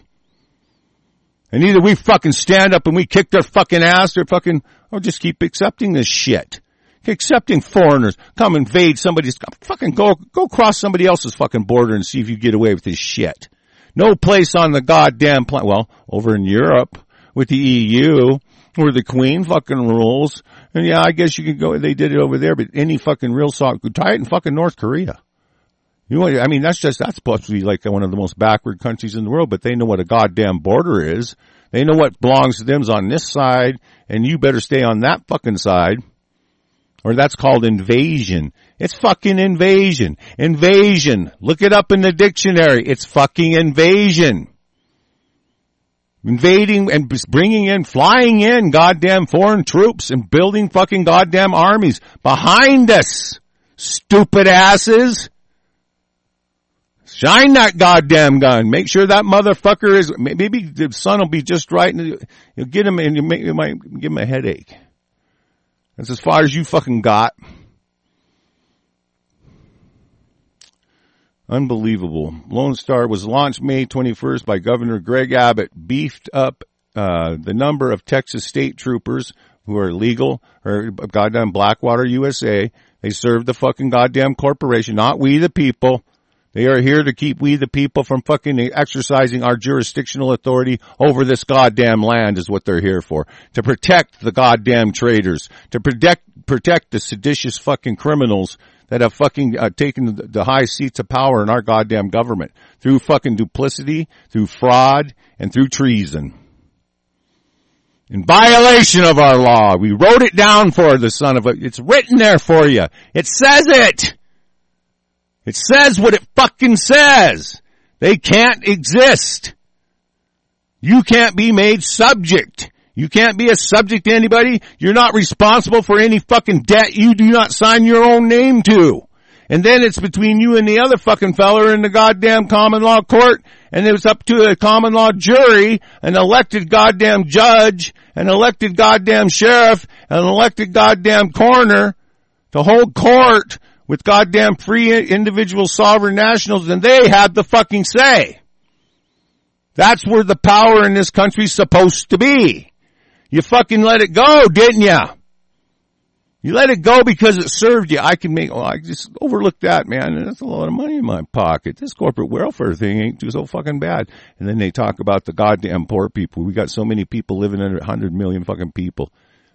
S1: And either we fucking stand up and we kick their fucking ass, or fucking, or just keep accepting this shit. Accepting foreigners, come invade somebody's, fucking go, go cross somebody else's fucking border and see if you get away with this shit. No place on the goddamn planet. Well, over in Europe with the E U, where the Queen fucking rules. And yeah, I guess you could go, they did it over there, but any fucking real song could try it in fucking North Korea. You know, I mean, that's just, that's supposed to be like one of the most backward countries in the world, but they know what a goddamn border is. They know what belongs to them's on this side, and you better stay on that fucking side. Or that's called invasion. It's fucking invasion. Invasion. Look it up in the dictionary. It's fucking invasion. Invading and bringing in, flying in goddamn foreign troops and building fucking goddamn armies behind us. Stupid asses. Shine that goddamn gun. Make sure that motherfucker is, maybe the sun will be just right and you'll get him and you, make, you might give him a headache. That's as far as you fucking got. Unbelievable. Lone Star was launched May twenty-first by Governor Greg Abbott, beefed up uh the number of Texas state troopers who are legal, or goddamn Blackwater U S A. They serve the fucking goddamn corporation, not we the people. They are here to keep we the people from fucking exercising our jurisdictional authority over this goddamn land is what they're here for. To protect the goddamn traitors. To protect, protect the seditious fucking criminals that have fucking uh, taken the, the high seats of power in our goddamn government. Through fucking duplicity, through fraud, and through treason. In violation of our law. We wrote it down for the son of a, it's written there for you. It says it. It says what it fucking says. They can't exist. You can't be made subject. You can't be a subject to anybody. You're not responsible for any fucking debt you do not sign your own name to. And then it's between you and the other fucking feller in the goddamn common law court, and it's up to a common law jury, an elected goddamn judge, an elected goddamn sheriff, an elected goddamn coroner to hold court with goddamn free individual sovereign nationals, and they have the fucking say. That's where the power in this country's supposed to be. You fucking let it go, didn't you? You let it go because it served you. I can make, oh, I just overlooked that, man, and that's a lot of money in my pocket. This corporate welfare thing ain't too so fucking bad. And then they talk about the goddamn poor people. We got so many people living under one hundred million fucking people.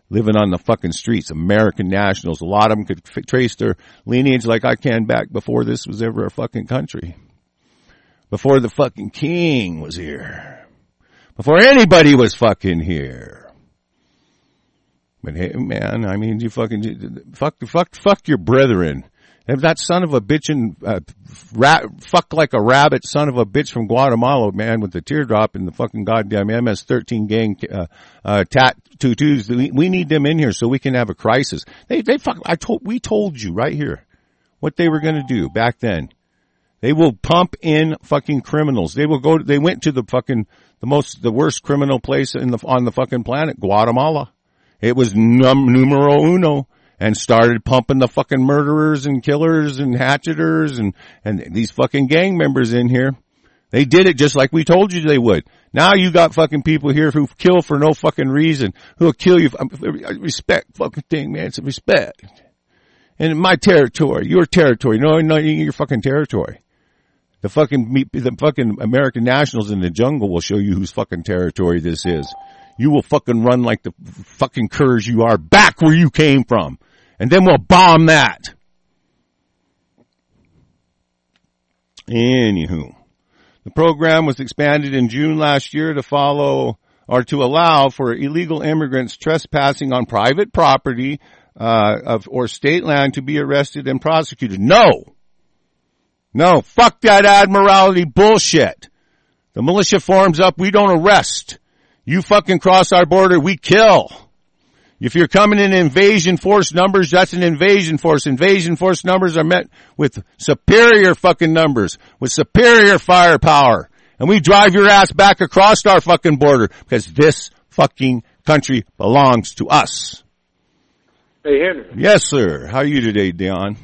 S1: living on the fucking streets, American nationals. A lot of them could f- trace their lineage like I can back before this was ever a fucking country. Before the fucking king was here. Before anybody was fucking here. But hey, man, I mean, you fucking, fuck, fuck, fuck your brethren. If that son of a bitch and, uh, rat, fuck like a rabbit son of a bitch from Guatemala, man, with the teardrop in the fucking goddamn M S thirteen gang, uh, uh, tattoos, we, we need them in here so we can have a crisis. They, they fuck, I told, we told you right here what they were gonna do back then. They will pump in fucking criminals. They will go, they went to the fucking, the most, the worst criminal place in the, on the fucking planet, Guatemala. It was num, numero uno. And started pumping the fucking murderers and killers and hatcheters and, and these fucking gang members in here. They did it just like we told you they would. Now you got fucking people here who kill for no fucking reason, who'll kill you. Respect fucking thing, man. It's a respect. And my territory, your territory. No, no, your fucking territory. The fucking, the fucking American nationals in the jungle will show you whose fucking territory this is. You will fucking run like the fucking curs you are back where you came from. And then we'll bomb that. Anywho. The program was expanded in June last year to follow or to allow for illegal immigrants trespassing on private property uh of or state land to be arrested and prosecuted. No. No. Fuck that admiralty bullshit. The militia forms up. We don't arrest. You fucking cross our border, we kill. If you're coming in invasion force numbers, that's an invasion force. Invasion force numbers are met with superior fucking numbers, with superior firepower. And we drive your ass back across our fucking border because this fucking country belongs to us.
S7: Hey, Henry.
S1: Yes, sir. How are you today, Dion?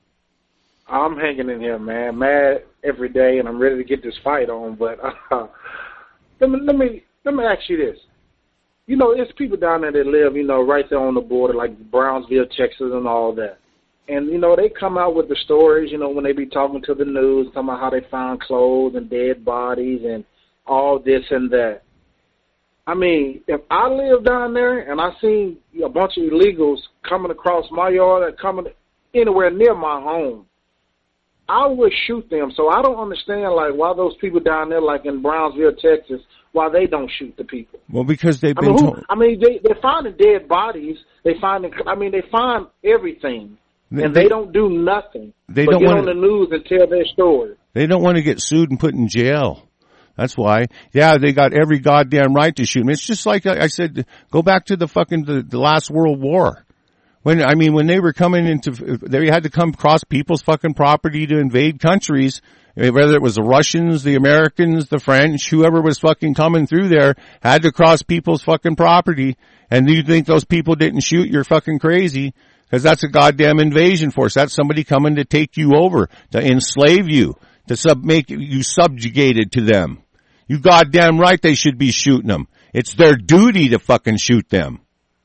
S7: I'm hanging in here, man. Mad every day, and I'm ready to get this fight on. But uh, let me let me let me ask you this. You know, there's people down there that live, you know, right there on the border, like Brownsville, Texas, and all that. And, you know, they come out with the stories, you know, when they be talking to the news, talking about how they found clothes and dead bodies and all this and that. I mean, if I live down there and I seen a bunch of illegals coming across my yard or coming anywhere near my home, I would shoot them. So I don't understand, like, why those people down there, like in Brownsville, Texas, why they don't shoot the people.
S1: Well, because they've been
S7: I mean, who,
S1: told.
S7: I mean, they, they're finding dead bodies. They find, I mean, they find everything.
S1: They,
S7: and they, they don't do nothing
S1: they
S7: but
S1: don't
S7: get
S1: wanna,
S7: on the news and tell their story.
S1: They don't want to get sued and put in jail. That's why. Yeah, they got every goddamn right to shoot them. It's just like I said, go back to the fucking, the, the last World War. When, I mean, when they were coming into, they had to come across people's fucking property to invade countries, whether it was the Russians, the Americans, the French, whoever was fucking coming through there, had to cross people's fucking property. And you think those people didn't shoot? You're fucking crazy. Because that's a goddamn invasion force. That's somebody coming to take you over, to enslave you, to sub make you subjugated to them. You goddamn right they should be shooting them. It's their duty to fucking shoot them.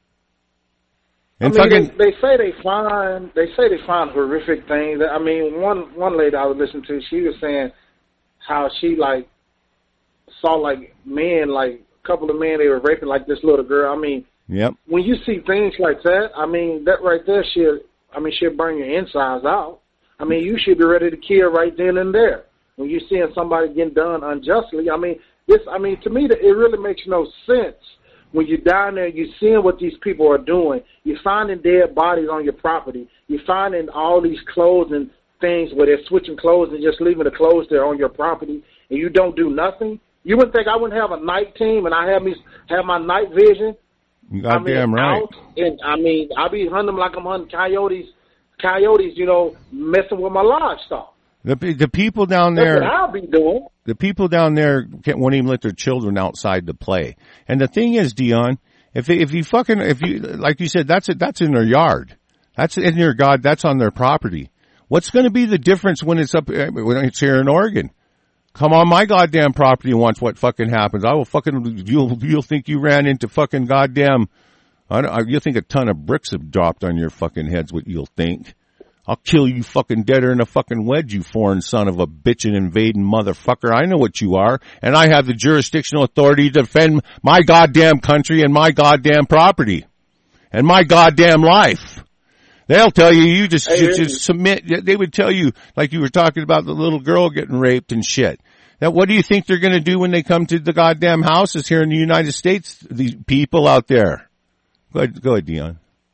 S1: And
S7: I mean,
S1: fucking,
S7: they, they say they find they say they find horrific things. I mean, one one lady I was listening to, she was saying how she like saw like men, like a couple of men they were raping like this little girl. I mean,
S1: yep.
S7: When you see things like that, I mean, that right there should, I mean, should burn your insides out. I mean, you should be ready to kill right then and there. When you're seeing somebody getting done unjustly, I mean, this, I mean, to me, it really makes no sense. When you're down there, you're seeing what these people are doing. You're finding dead bodies on your property. You're finding all these clothes and things where they're switching clothes and just leaving the clothes there on your property, and you don't do nothing. You wouldn't think I wouldn't have a night team and I have me have my night vision.
S1: Goddamn
S7: I mean,
S1: right.
S7: Out, and I mean, I be hunting them like I'm hunting coyotes. Coyotes, you know, messing with my livestock.
S1: The the people down
S7: That's
S1: there.
S7: what I'll be doing.
S1: The people down there can't, won't even let their children outside to play. And the thing is, Dion, if if you fucking if you like you said, that's it. That's in their yard. That's in their god. That's on their property. What's going to be the difference when it's up when it's here in Oregon? Come on my goddamn property and watch what fucking happens. I will fucking you'll you'll think you ran into fucking goddamn. I don't, you'll think a ton of bricks have dropped on your fucking heads. What you'll think. I'll kill you fucking deader than a fucking wedge, you foreign son of a bitch and invading motherfucker. I know what you are, and I have the jurisdictional authority to defend my goddamn country and my goddamn property. and my goddamn life. They'll tell you, you just, hey, just submit. They would tell you, like you were talking about the little girl getting raped and shit. Now, what do you think they're going to do when they come to the goddamn houses here in the United States, these people out there? Go ahead, go ahead, Dion.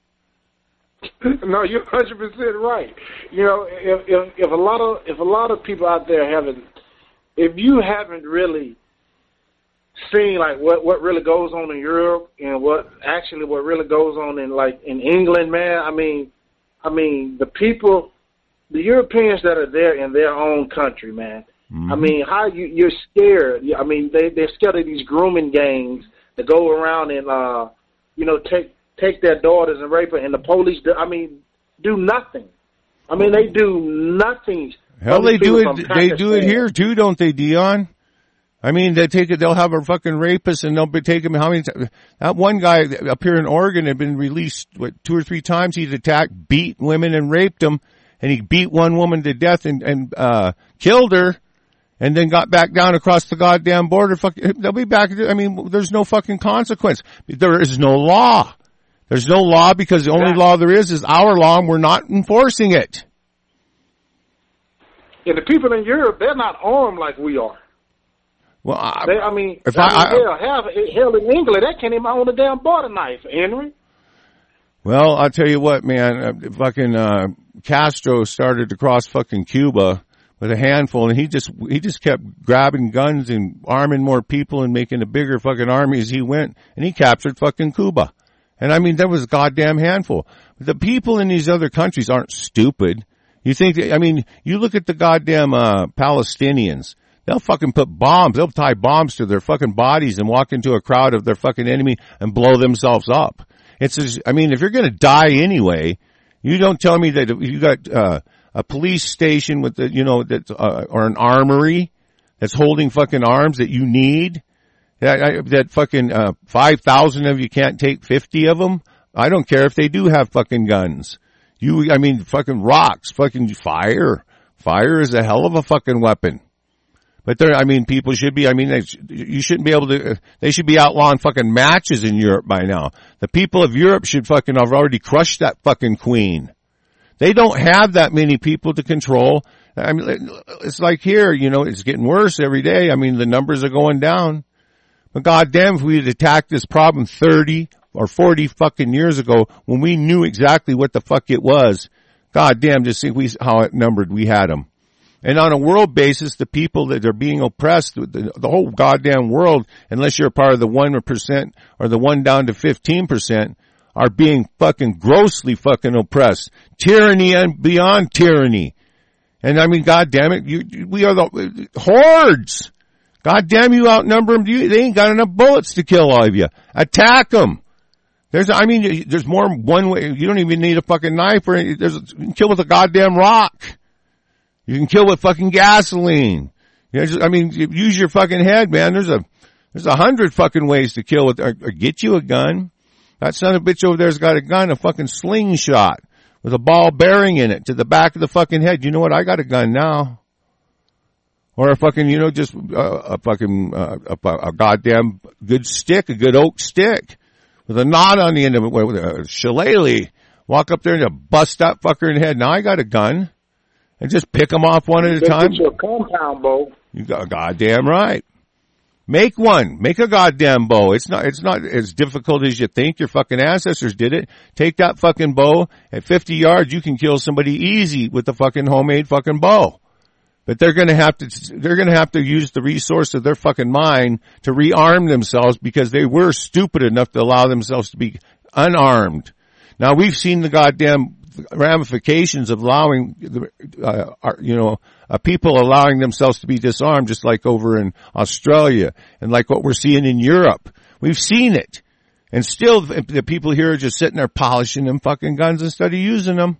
S7: No, you're one hundred percent right. You know, if, if if a lot of if a lot of people out there haven't, if you haven't really seen like what what really goes on in Europe and what actually what really goes on in like in England, man, I mean, I mean the people, the Europeans that are there in their own country, man. Mm-hmm. I mean, how you you're scared? I mean, they they're scared of these grooming gangs that go around and uh, you know, take. take their daughters and rape her, and the police, do, I mean, do nothing. I mean, they do nothing.
S1: Hell, they do it. They do it here too, don't they, Dion? I mean, they take it. They'll have a fucking rapist, and they'll be taking him. How many times? That one guy up here in Oregon had been released what, two or three times. He'd attacked, beat women, and raped them, and he beat one woman to death and and uh killed her, and then got back down across the goddamn border. Fuck, they'll be back. I mean, there's no fucking consequence. There is no law. There's no law because the only law there is is our law, and we're not enforcing it.
S7: And the people in Europe, they're not armed like we are.
S1: Well, I,
S7: they, I mean,
S1: if
S7: I,
S1: I, I,
S7: hell, hell, hell, in England, they can't even own a damn butter knife, Henry.
S1: Well, I'll tell you what, man. Uh, fucking uh, Castro started to cross fucking Cuba with a handful, and he just he just kept grabbing guns and arming more people and making a bigger fucking army as he went, and he captured fucking Cuba. And I mean, that was a goddamn handful. The people in these other countries aren't stupid. You think, I mean, you look at the goddamn, uh, Palestinians. They'll fucking put bombs. They'll tie bombs to their fucking bodies and walk into a crowd of their fucking enemy and blow themselves up. It's just, I mean, if you're gonna die anyway, you don't tell me that you got, uh, a police station with the, you know, that, uh, or an armory that's holding fucking arms that you need. That, that fucking, uh, five thousand of you can't take fifty of them. I don't care if they do have fucking guns. You, I mean, fucking rocks, fucking fire. Fire is a hell of a fucking weapon. But there, I mean, people should be, I mean, they, you shouldn't be able to, they should be outlawing fucking matches in Europe by now. The people of Europe should fucking have already crushed that fucking queen. They don't have that many people to control. I mean, it's like here, you know, it's getting worse every day. I mean, the numbers are going down. But goddamn, if we had attacked this problem thirty or forty fucking years ago when we knew exactly what the fuck it was, goddamn, just think we, how outnumbered we had them. And on a world basis, the people that are being oppressed, the, the whole goddamn world, unless you're a part of the one percent or the one down to fifteen percent, are being fucking grossly fucking oppressed. Tyranny and beyond tyranny. And I mean, goddamn it, you, we are the hordes. God damn, you outnumber them. You, they ain't got enough bullets to kill all of you. Attack them. There's, I mean, there's more than one way. You don't even need a fucking knife or anything. There's, you can kill with a goddamn rock. You can kill with fucking gasoline. You know, just, I mean, use your fucking head, man. There's a, there's a hundred fucking ways to kill with, or, or get you a gun. That son of a bitch over there's got a gun, a fucking slingshot with a ball bearing in it to the back of the fucking head. You know what? I got a gun now. Or a fucking, you know, just uh, a fucking, uh, a, a goddamn good stick, a good oak stick with a knot on the end of it with a shillelagh. Walk up there and bust that fucker in the head. Now I got a gun. And just pick them off one at a time.
S7: Get you a compound bow.
S1: You got goddamn right. Make one. Make a goddamn bow. It's not, it's not as difficult as you think. Your fucking ancestors did it. Take that fucking bow. At fifty yards, you can kill somebody easy with the fucking homemade fucking bow. But they're gonna have to, they're gonna have to use the resource of their fucking mind to rearm themselves because they were stupid enough to allow themselves to be unarmed. Now we've seen the goddamn ramifications of allowing, uh, you know, uh, people allowing themselves to be disarmed, just like over in Australia and like what we're seeing in Europe. We've seen it. And still the people here are just sitting there polishing them fucking guns instead of using them.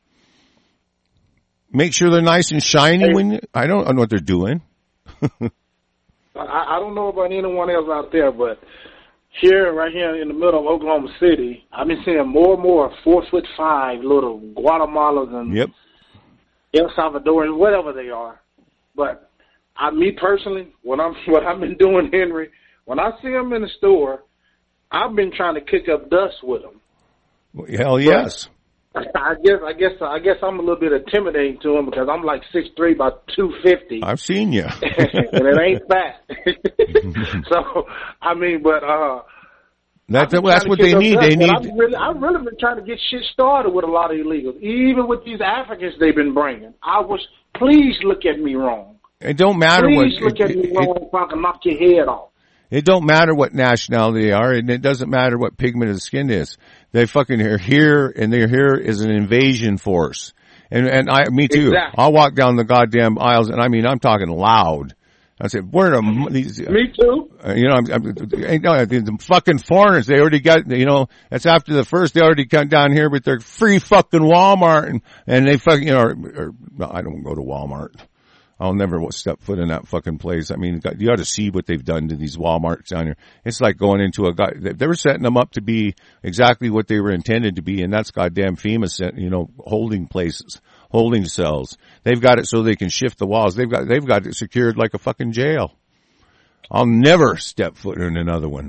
S1: Make sure they're nice and shiny when you, I don't know what they're doing.
S7: I, I don't know about anyone else out there, but here, right here in the middle of Oklahoma City, I've been seeing more and more four foot five little Guatemalas and
S1: yep.
S7: El Salvadorans, whatever they are. But I, me personally, what I'm, what I've been doing, Henry, when I see them in the store, I've been trying to kick up dust with them.
S1: Hell yes.
S7: I guess I guess I guess I'm a little bit intimidating to him because I'm like six three, about two fifty.
S1: I've seen you,
S7: and it ain't fat. So I mean, but uh,
S1: that's that's what they need. They need.
S7: I've really, I've really been trying to get shit started with a lot of illegals, even with these Africans they've been bringing. I was, please look at me wrong.
S1: It don't matter
S7: please
S1: what.
S7: Please look
S1: it,
S7: at me
S1: it,
S7: wrong, so I can knock your head off.
S1: It don't matter what nationality they are, and it doesn't matter what pigment of the skin is. They fucking are here, and they're here as an invasion force. And and I, me too.
S7: Exactly.
S1: I'll walk down the goddamn aisles, and I mean, I'm talking loud. I said, "Where are these?"
S7: Me too.
S1: Uh, you know, I'm, I'm, ain't no the fucking foreigners. They already got. You know, that's after the first. They already come down here with their free fucking Walmart, and and they fucking you know. Or, or, no, I don't go to Walmart. I'll never step foot in that fucking place. I mean, you ought to see what they've done to these Walmarts down here. It's like going into a guy. They were setting them up to be exactly what they were intended to be, and that's goddamn FEMA, you know, holding places, holding cells. They've got it so they can shift the walls. They've got they've got it secured like a fucking jail. I'll never step foot in another one.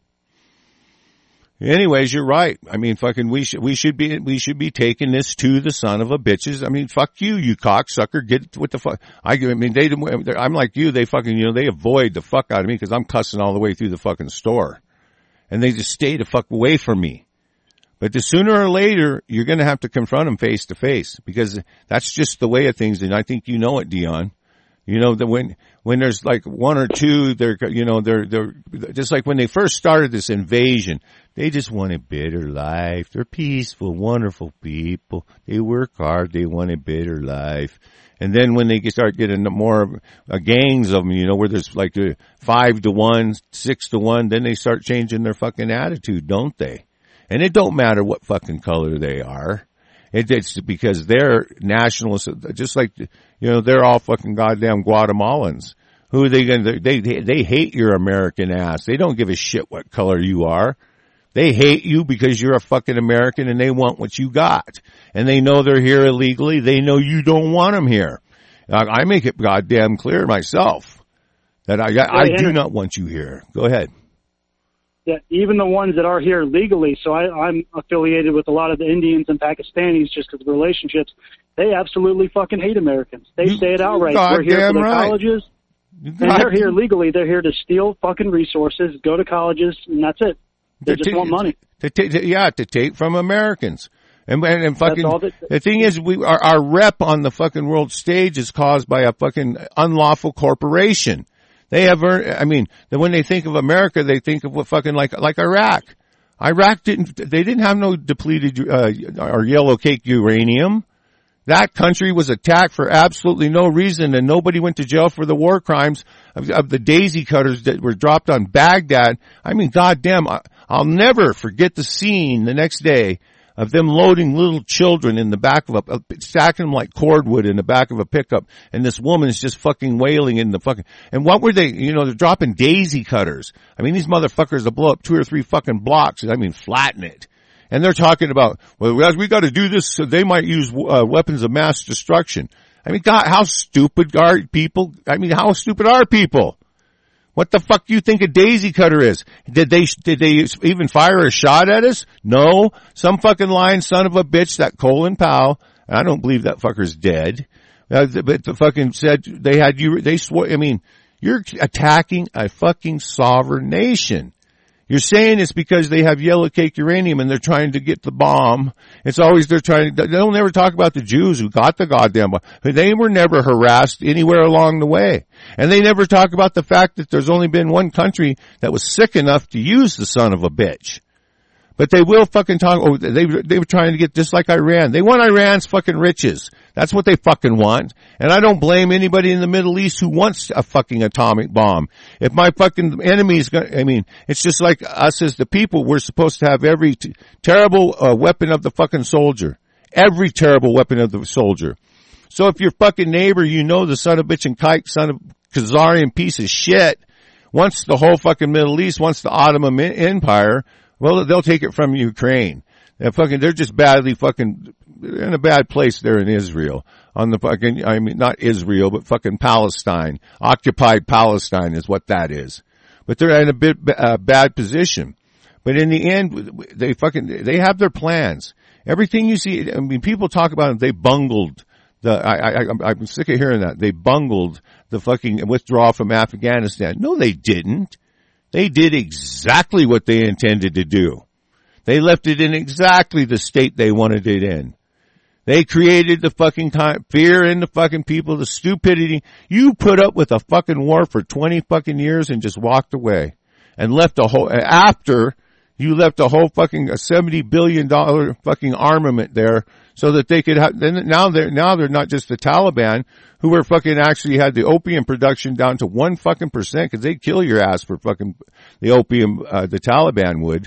S1: Anyways, you're right. I mean, fucking, we should, we should be, we should be taking this to the son of a bitches. I mean, fuck you, you cocksucker. Get what the fuck. I, I mean, they, I'm like you. They fucking, you know, they avoid the fuck out of me because I'm cussing all the way through the fucking store. And they just stay the fuck away from me. But the sooner or later, you're going to have to confront them face to face because that's just the way of things. And I think you know it, Dion. You know, that when, when there's like one or two, they're, you know, they're, they're, just like when they first started this invasion, they just want a better life. They're peaceful, wonderful people. They work hard. They want a better life. And then when they start getting more uh, gangs of them, you know, where there's like uh, five to one, six to one, then they start changing their fucking attitude, don't they? And it don't matter what fucking color they are. It, it's because they're nationalists, just like, you know, they're all fucking goddamn Guatemalans. Who are they going to, they, they, they hate your American ass. They don't give a shit what color you are. They hate you because you're a fucking American and they want what you got. And they know they're here illegally. They know you don't want them here. I make it goddamn clear myself that I, I do not want you here. Go ahead.
S8: Yeah, even the ones that are here legally, so I, I'm affiliated with a lot of the Indians and Pakistanis just because of relationships, they absolutely fucking hate Americans. They
S1: You-
S8: say it outright.
S1: God
S8: We're here
S1: damn
S8: for the
S1: right.
S8: colleges,
S1: You
S8: and
S1: got-
S8: they're here legally. They're here to steal fucking resources, go to colleges, and that's it. They
S1: To
S8: just
S1: ta-
S8: want money.
S1: To ta- to- yeah, to take from Americans. And, and, and fucking,
S8: all that-
S1: the thing is, we, our, our rep on the fucking world stage is caused by a fucking unlawful corporation. They have earned, I mean, when they think of America, they think of what fucking like, like Iraq. Iraq didn't, they didn't have no depleted, uh, or yellow cake uranium. That country was attacked for absolutely no reason, and nobody went to jail for the war crimes of, of the daisy cutters that were dropped on Baghdad. I mean, goddamn, I, I'll never forget the scene the next day of them loading little children in the back of a, stacking them like cordwood in the back of a pickup, and this woman is just fucking wailing in the fucking, and what were they, you know, they're dropping daisy cutters. I mean, these motherfuckers will blow up two or three fucking blocks, I mean, flatten it. And they're talking about, well, we got to do this so they might use uh, weapons of mass destruction. I mean, God, how stupid are people? I mean, how stupid are people? What the fuck do you think a daisy cutter is? Did they, did they even fire a shot at us? No. Some fucking lying son of a bitch, that Colin Powell, I don't believe that fucker's dead, uh, but the fucking said they had you, they swore, I mean, you're attacking a fucking sovereign nation. You're saying it's because they have yellow cake uranium and they're trying to get the bomb. It's always they're trying to, they don't never talk about the Jews who got the goddamn bomb. They were never harassed anywhere along the way. And they never talk about the fact that there's only been one country that was sick enough to use the son of a bitch. But they will fucking talk, oh, they, they were trying to get just like Iran. They want Iran's fucking riches. That's what they fucking want. And I don't blame anybody in the Middle East who wants a fucking atomic bomb. If my fucking enemy's gonna, I mean, it's just like us as the people, we're supposed to have every t- terrible uh, weapon of the fucking soldier. Every terrible weapon of the soldier. So if your fucking neighbor, you know, the son of bitch and kike, son of Khazarian piece of shit, wants the whole fucking Middle East, wants the Ottoman Empire, well, they'll take it from Ukraine. They're fucking, they're just badly fucking, they're in a bad place there in Israel. On the fucking, I mean, not Israel, but fucking Palestine. Occupied Palestine is what that is. But they're in a bit, uh, bad position. But in the end, they fucking, they have their plans. Everything you see, I mean, people talk about it, they bungled the, I, I, I'm sick of hearing that. They bungled the fucking withdrawal from Afghanistan. No, they didn't. They did exactly what they intended to do. They left it in exactly the state they wanted it in. They created the fucking time, fear in the fucking people, the stupidity. You put up with a fucking war for twenty fucking years and just walked away and left a whole, after you left a whole fucking seventy billion dollars fucking armament there so that they could have, then now they're, now they're not just the Taliban who were fucking actually had the opium production down to one fucking percent because they'd kill your ass for fucking the opium, uh, the Taliban would.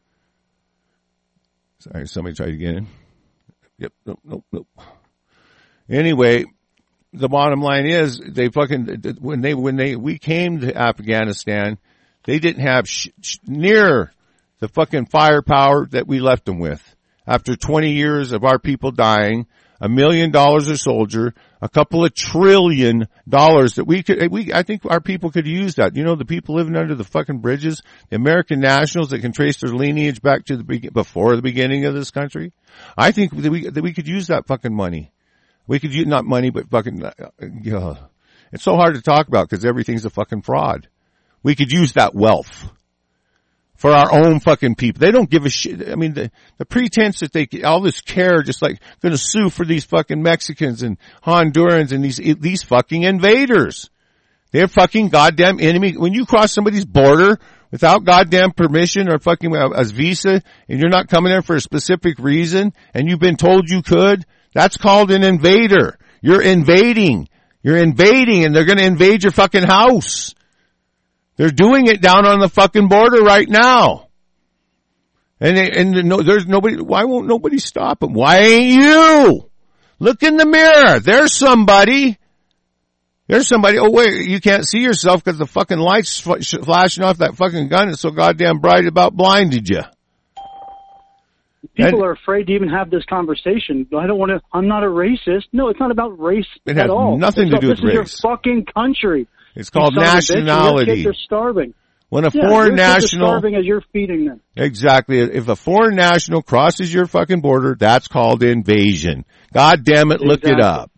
S1: Sorry, somebody tried to get in. Yep, nope, nope, nope. Anyway, the bottom line is they fucking, when they, when they, we came to Afghanistan, they didn't have sh- sh- near the fucking firepower that we left them with. After twenty years of our people dying, a million dollars a soldier, a couple of trillion dollars that we could, we, I think our people could use that. You know, the people living under the fucking bridges, the American nationals that can trace their lineage back to the be- before the beginning of this country. I think that we, that we could use that fucking money. We could use, not money, but fucking, uh, uh, it's so hard to talk about because everything's a fucking fraud. We could use that wealth for our own fucking people. They don't give a shit. I mean, the, the pretense that they, all this care, just like gonna sue for these fucking Mexicans and Hondurans and these, these fucking invaders. They're fucking goddamn enemy. When you cross somebody's border without goddamn permission or fucking a, a visa and you're not coming there for a specific reason and you've been told you could, that's called an invader. You're invading. You're invading and they're gonna invade your fucking house. They're doing it down on the fucking border right now. And they, and no, there's nobody, why won't nobody stop them? Why ain't you? Look in the mirror. There's somebody. There's somebody. Oh wait, you can't see yourself because the fucking light's flashing off that fucking gun. It's so goddamn bright about blinded you.
S8: People
S1: and,
S8: are afraid to even have this conversation. I don't want to, I'm not a racist. No, it's not about race
S1: it
S8: at all.
S1: It has nothing
S8: it's
S1: to do
S8: about,
S1: with race.
S8: This is your fucking country.
S1: It's called nationality.
S8: They're starving.
S1: When a
S8: yeah,
S1: foreign
S8: your kids
S1: national,
S8: are starving as you're feeding them.
S1: Exactly. If a foreign national crosses your fucking border, that's called invasion. God damn it, look
S8: exactly.
S1: it up.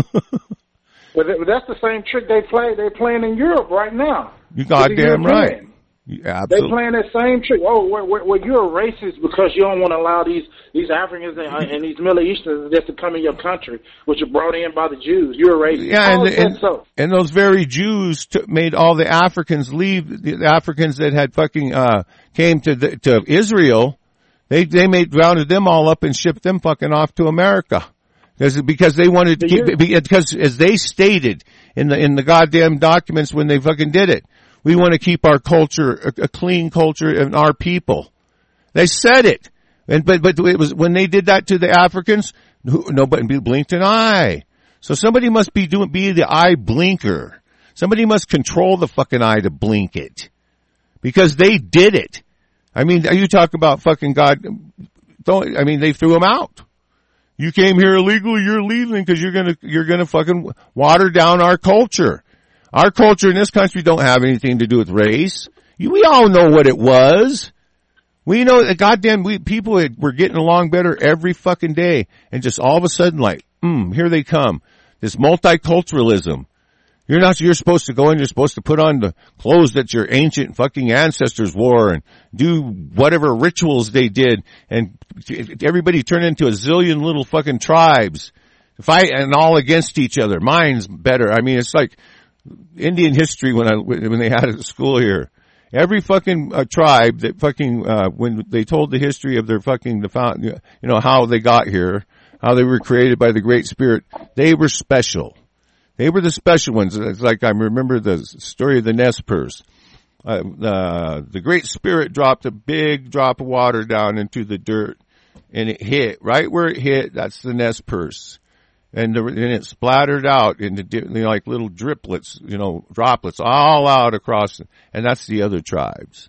S7: But that's the same trick they play. They're playing in Europe right now.
S1: You goddamn right. Yeah,
S7: they playing that same trick. Oh, well, well, you're a racist because you don't want to allow these these Africans and, and these Middle Easterns just to come in your country, which are brought in by the Jews. You're a racist.
S1: Yeah,
S7: How
S1: and,
S7: is that
S1: and,
S7: so?
S1: and those very Jews t- made all the Africans leave. The Africans that had fucking uh came to the, to Israel, they they made rounded them all up and shipped them fucking off to America. Because because they wanted to keep because as they stated in the in the goddamn documents when they fucking did it. We want to keep our culture, a, a clean culture and our people. They said it. And, but, but it was, when they did that to the Africans, who, nobody blinked an eye. So somebody must be doing, be the eye blinker. Somebody must control the fucking eye to blink it. Because they did it. I mean, you talk about fucking God, don't, I mean, they threw them out. You came here illegally, you're leaving because you're gonna, you're gonna fucking water down our culture. Our culture in this country don't have anything to do with race. We all know what it was. We know that goddamn we people had, were getting along better every fucking day, and just all of a sudden, like, hmm, here they come. This multiculturalism. You're not. You're supposed to go in. You're supposed to put on the clothes that your ancient fucking ancestors wore, and do whatever rituals they did, and everybody turned into a zillion little fucking tribes, fight and all against each other. Mine's better. I mean, it's like Indian history when I when they had it at school here. Every fucking uh, tribe that fucking uh when they told the history of their fucking the found, you know how they got here, how they were created by the Great Spirit, they were special. They were the special ones. It's like I remember the story of the Nez Perce. Uh, uh, the Great Spirit dropped a big drop of water down into the dirt, and it hit right where it hit. That's the Nez Perce. And, the, and it splattered out into you know, like little driplets, you know, droplets all out across, and that's the other tribes.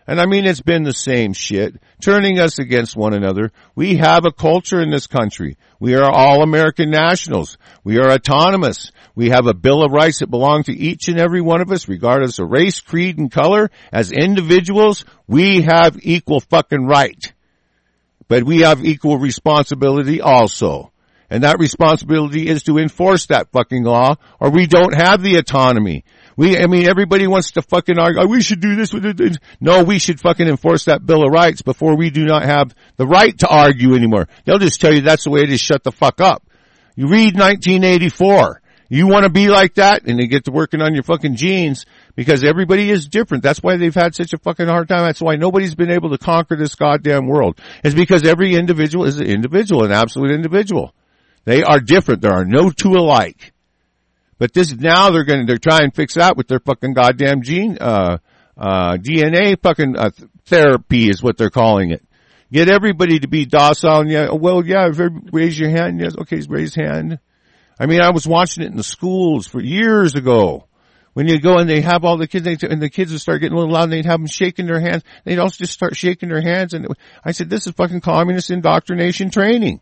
S1: And I mean, it's been the same shit, turning us against one another. We have a culture in this country. We are all American nationals. We are autonomous. We have a Bill of Rights that belong to each and every one of us, regardless of race, creed, and color. As individuals, we have equal fucking right. But we have equal responsibility also. And that responsibility is to enforce that fucking law, or we don't have the autonomy. We, I mean, everybody wants to fucking argue, oh, we should do this with it. No, we should fucking enforce that Bill of Rights before we do not have the right to argue anymore. They'll just tell you that's the way it is, shut the fuck up. You read nineteen eighty-four. You want to be like that, and they get to working on your fucking genes, because everybody is different. That's why they've had such a fucking hard time. That's why nobody's been able to conquer this goddamn world. It's because every individual is an individual, an absolute individual. They are different. There are no two alike. But this, now they're gonna, they're trying to fix that with their fucking goddamn gene, uh, uh, D N A fucking, uh, therapy is what they're calling it. Get everybody to be docile, and yeah, well, yeah, raise your hand, yes, okay, raise hand. I mean, I was watching it in the schools for years ago. When you go and they have all the kids, they, and the kids would start getting a little loud, and they'd have them shaking their hands. They'd also just start shaking their hands, and I said, this is fucking communist indoctrination training.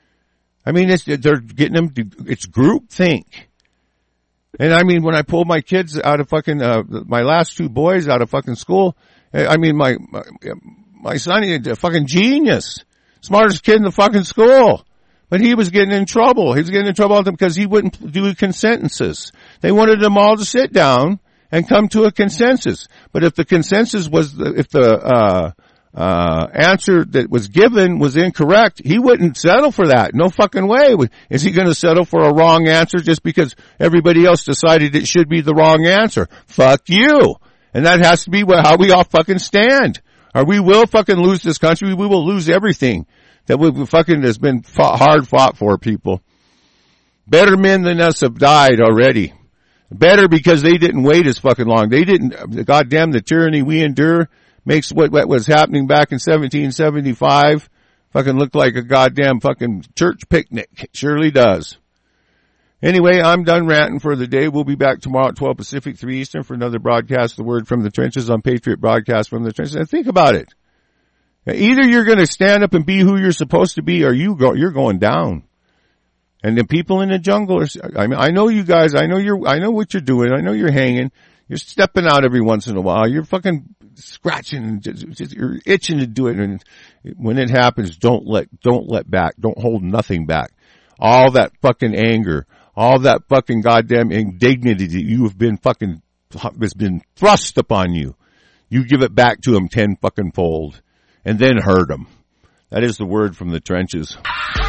S1: I mean, it's, they're getting them to, it's group think. And I mean, when I pulled my kids out of fucking, uh, my last two boys out of fucking school, I mean, my, my, my son, he's a fucking genius. Smartest kid in the fucking school. But he was getting in trouble. He was getting in trouble with them because he wouldn't do consensus. They wanted them all to sit down and come to a consensus. But if the consensus was, the, if the, uh, uh, answer that was given was incorrect, he wouldn't settle for that. No fucking way. Is he going to settle for a wrong answer just because everybody else decided it should be the wrong answer? Fuck you. And that has to be how we all fucking stand. Or we will fucking lose this country. We will lose everything that we fucking has been fought, hard fought for, people. Better men than us have died already. Better because they didn't wait as fucking long. They didn't, goddamn the tyranny we endure makes what, what was happening back in seventeen seventy-five fucking look like a goddamn fucking church picnic. It surely does. Anyway, I'm done ranting for the day. We'll be back tomorrow at twelve Pacific, three Eastern for another broadcast, The Word from the Trenches on Patriot Broadcast from the Trenches. And think about it. Either you're going to stand up and be who you're supposed to be, or you go, you're going down. And the people in the jungle are, I mean, I know you guys, I know you're, I know what you're doing. I know you're hanging. You're stepping out every once in a while. You're fucking scratching, just, just, you're itching to do it. And when it happens, don't let, don't let back. Don't hold nothing back. All that fucking anger, all that fucking goddamn indignity that you have been fucking, has been thrust upon you. You give it back to them ten fucking fold. And then hurt them. That is the word from the trenches.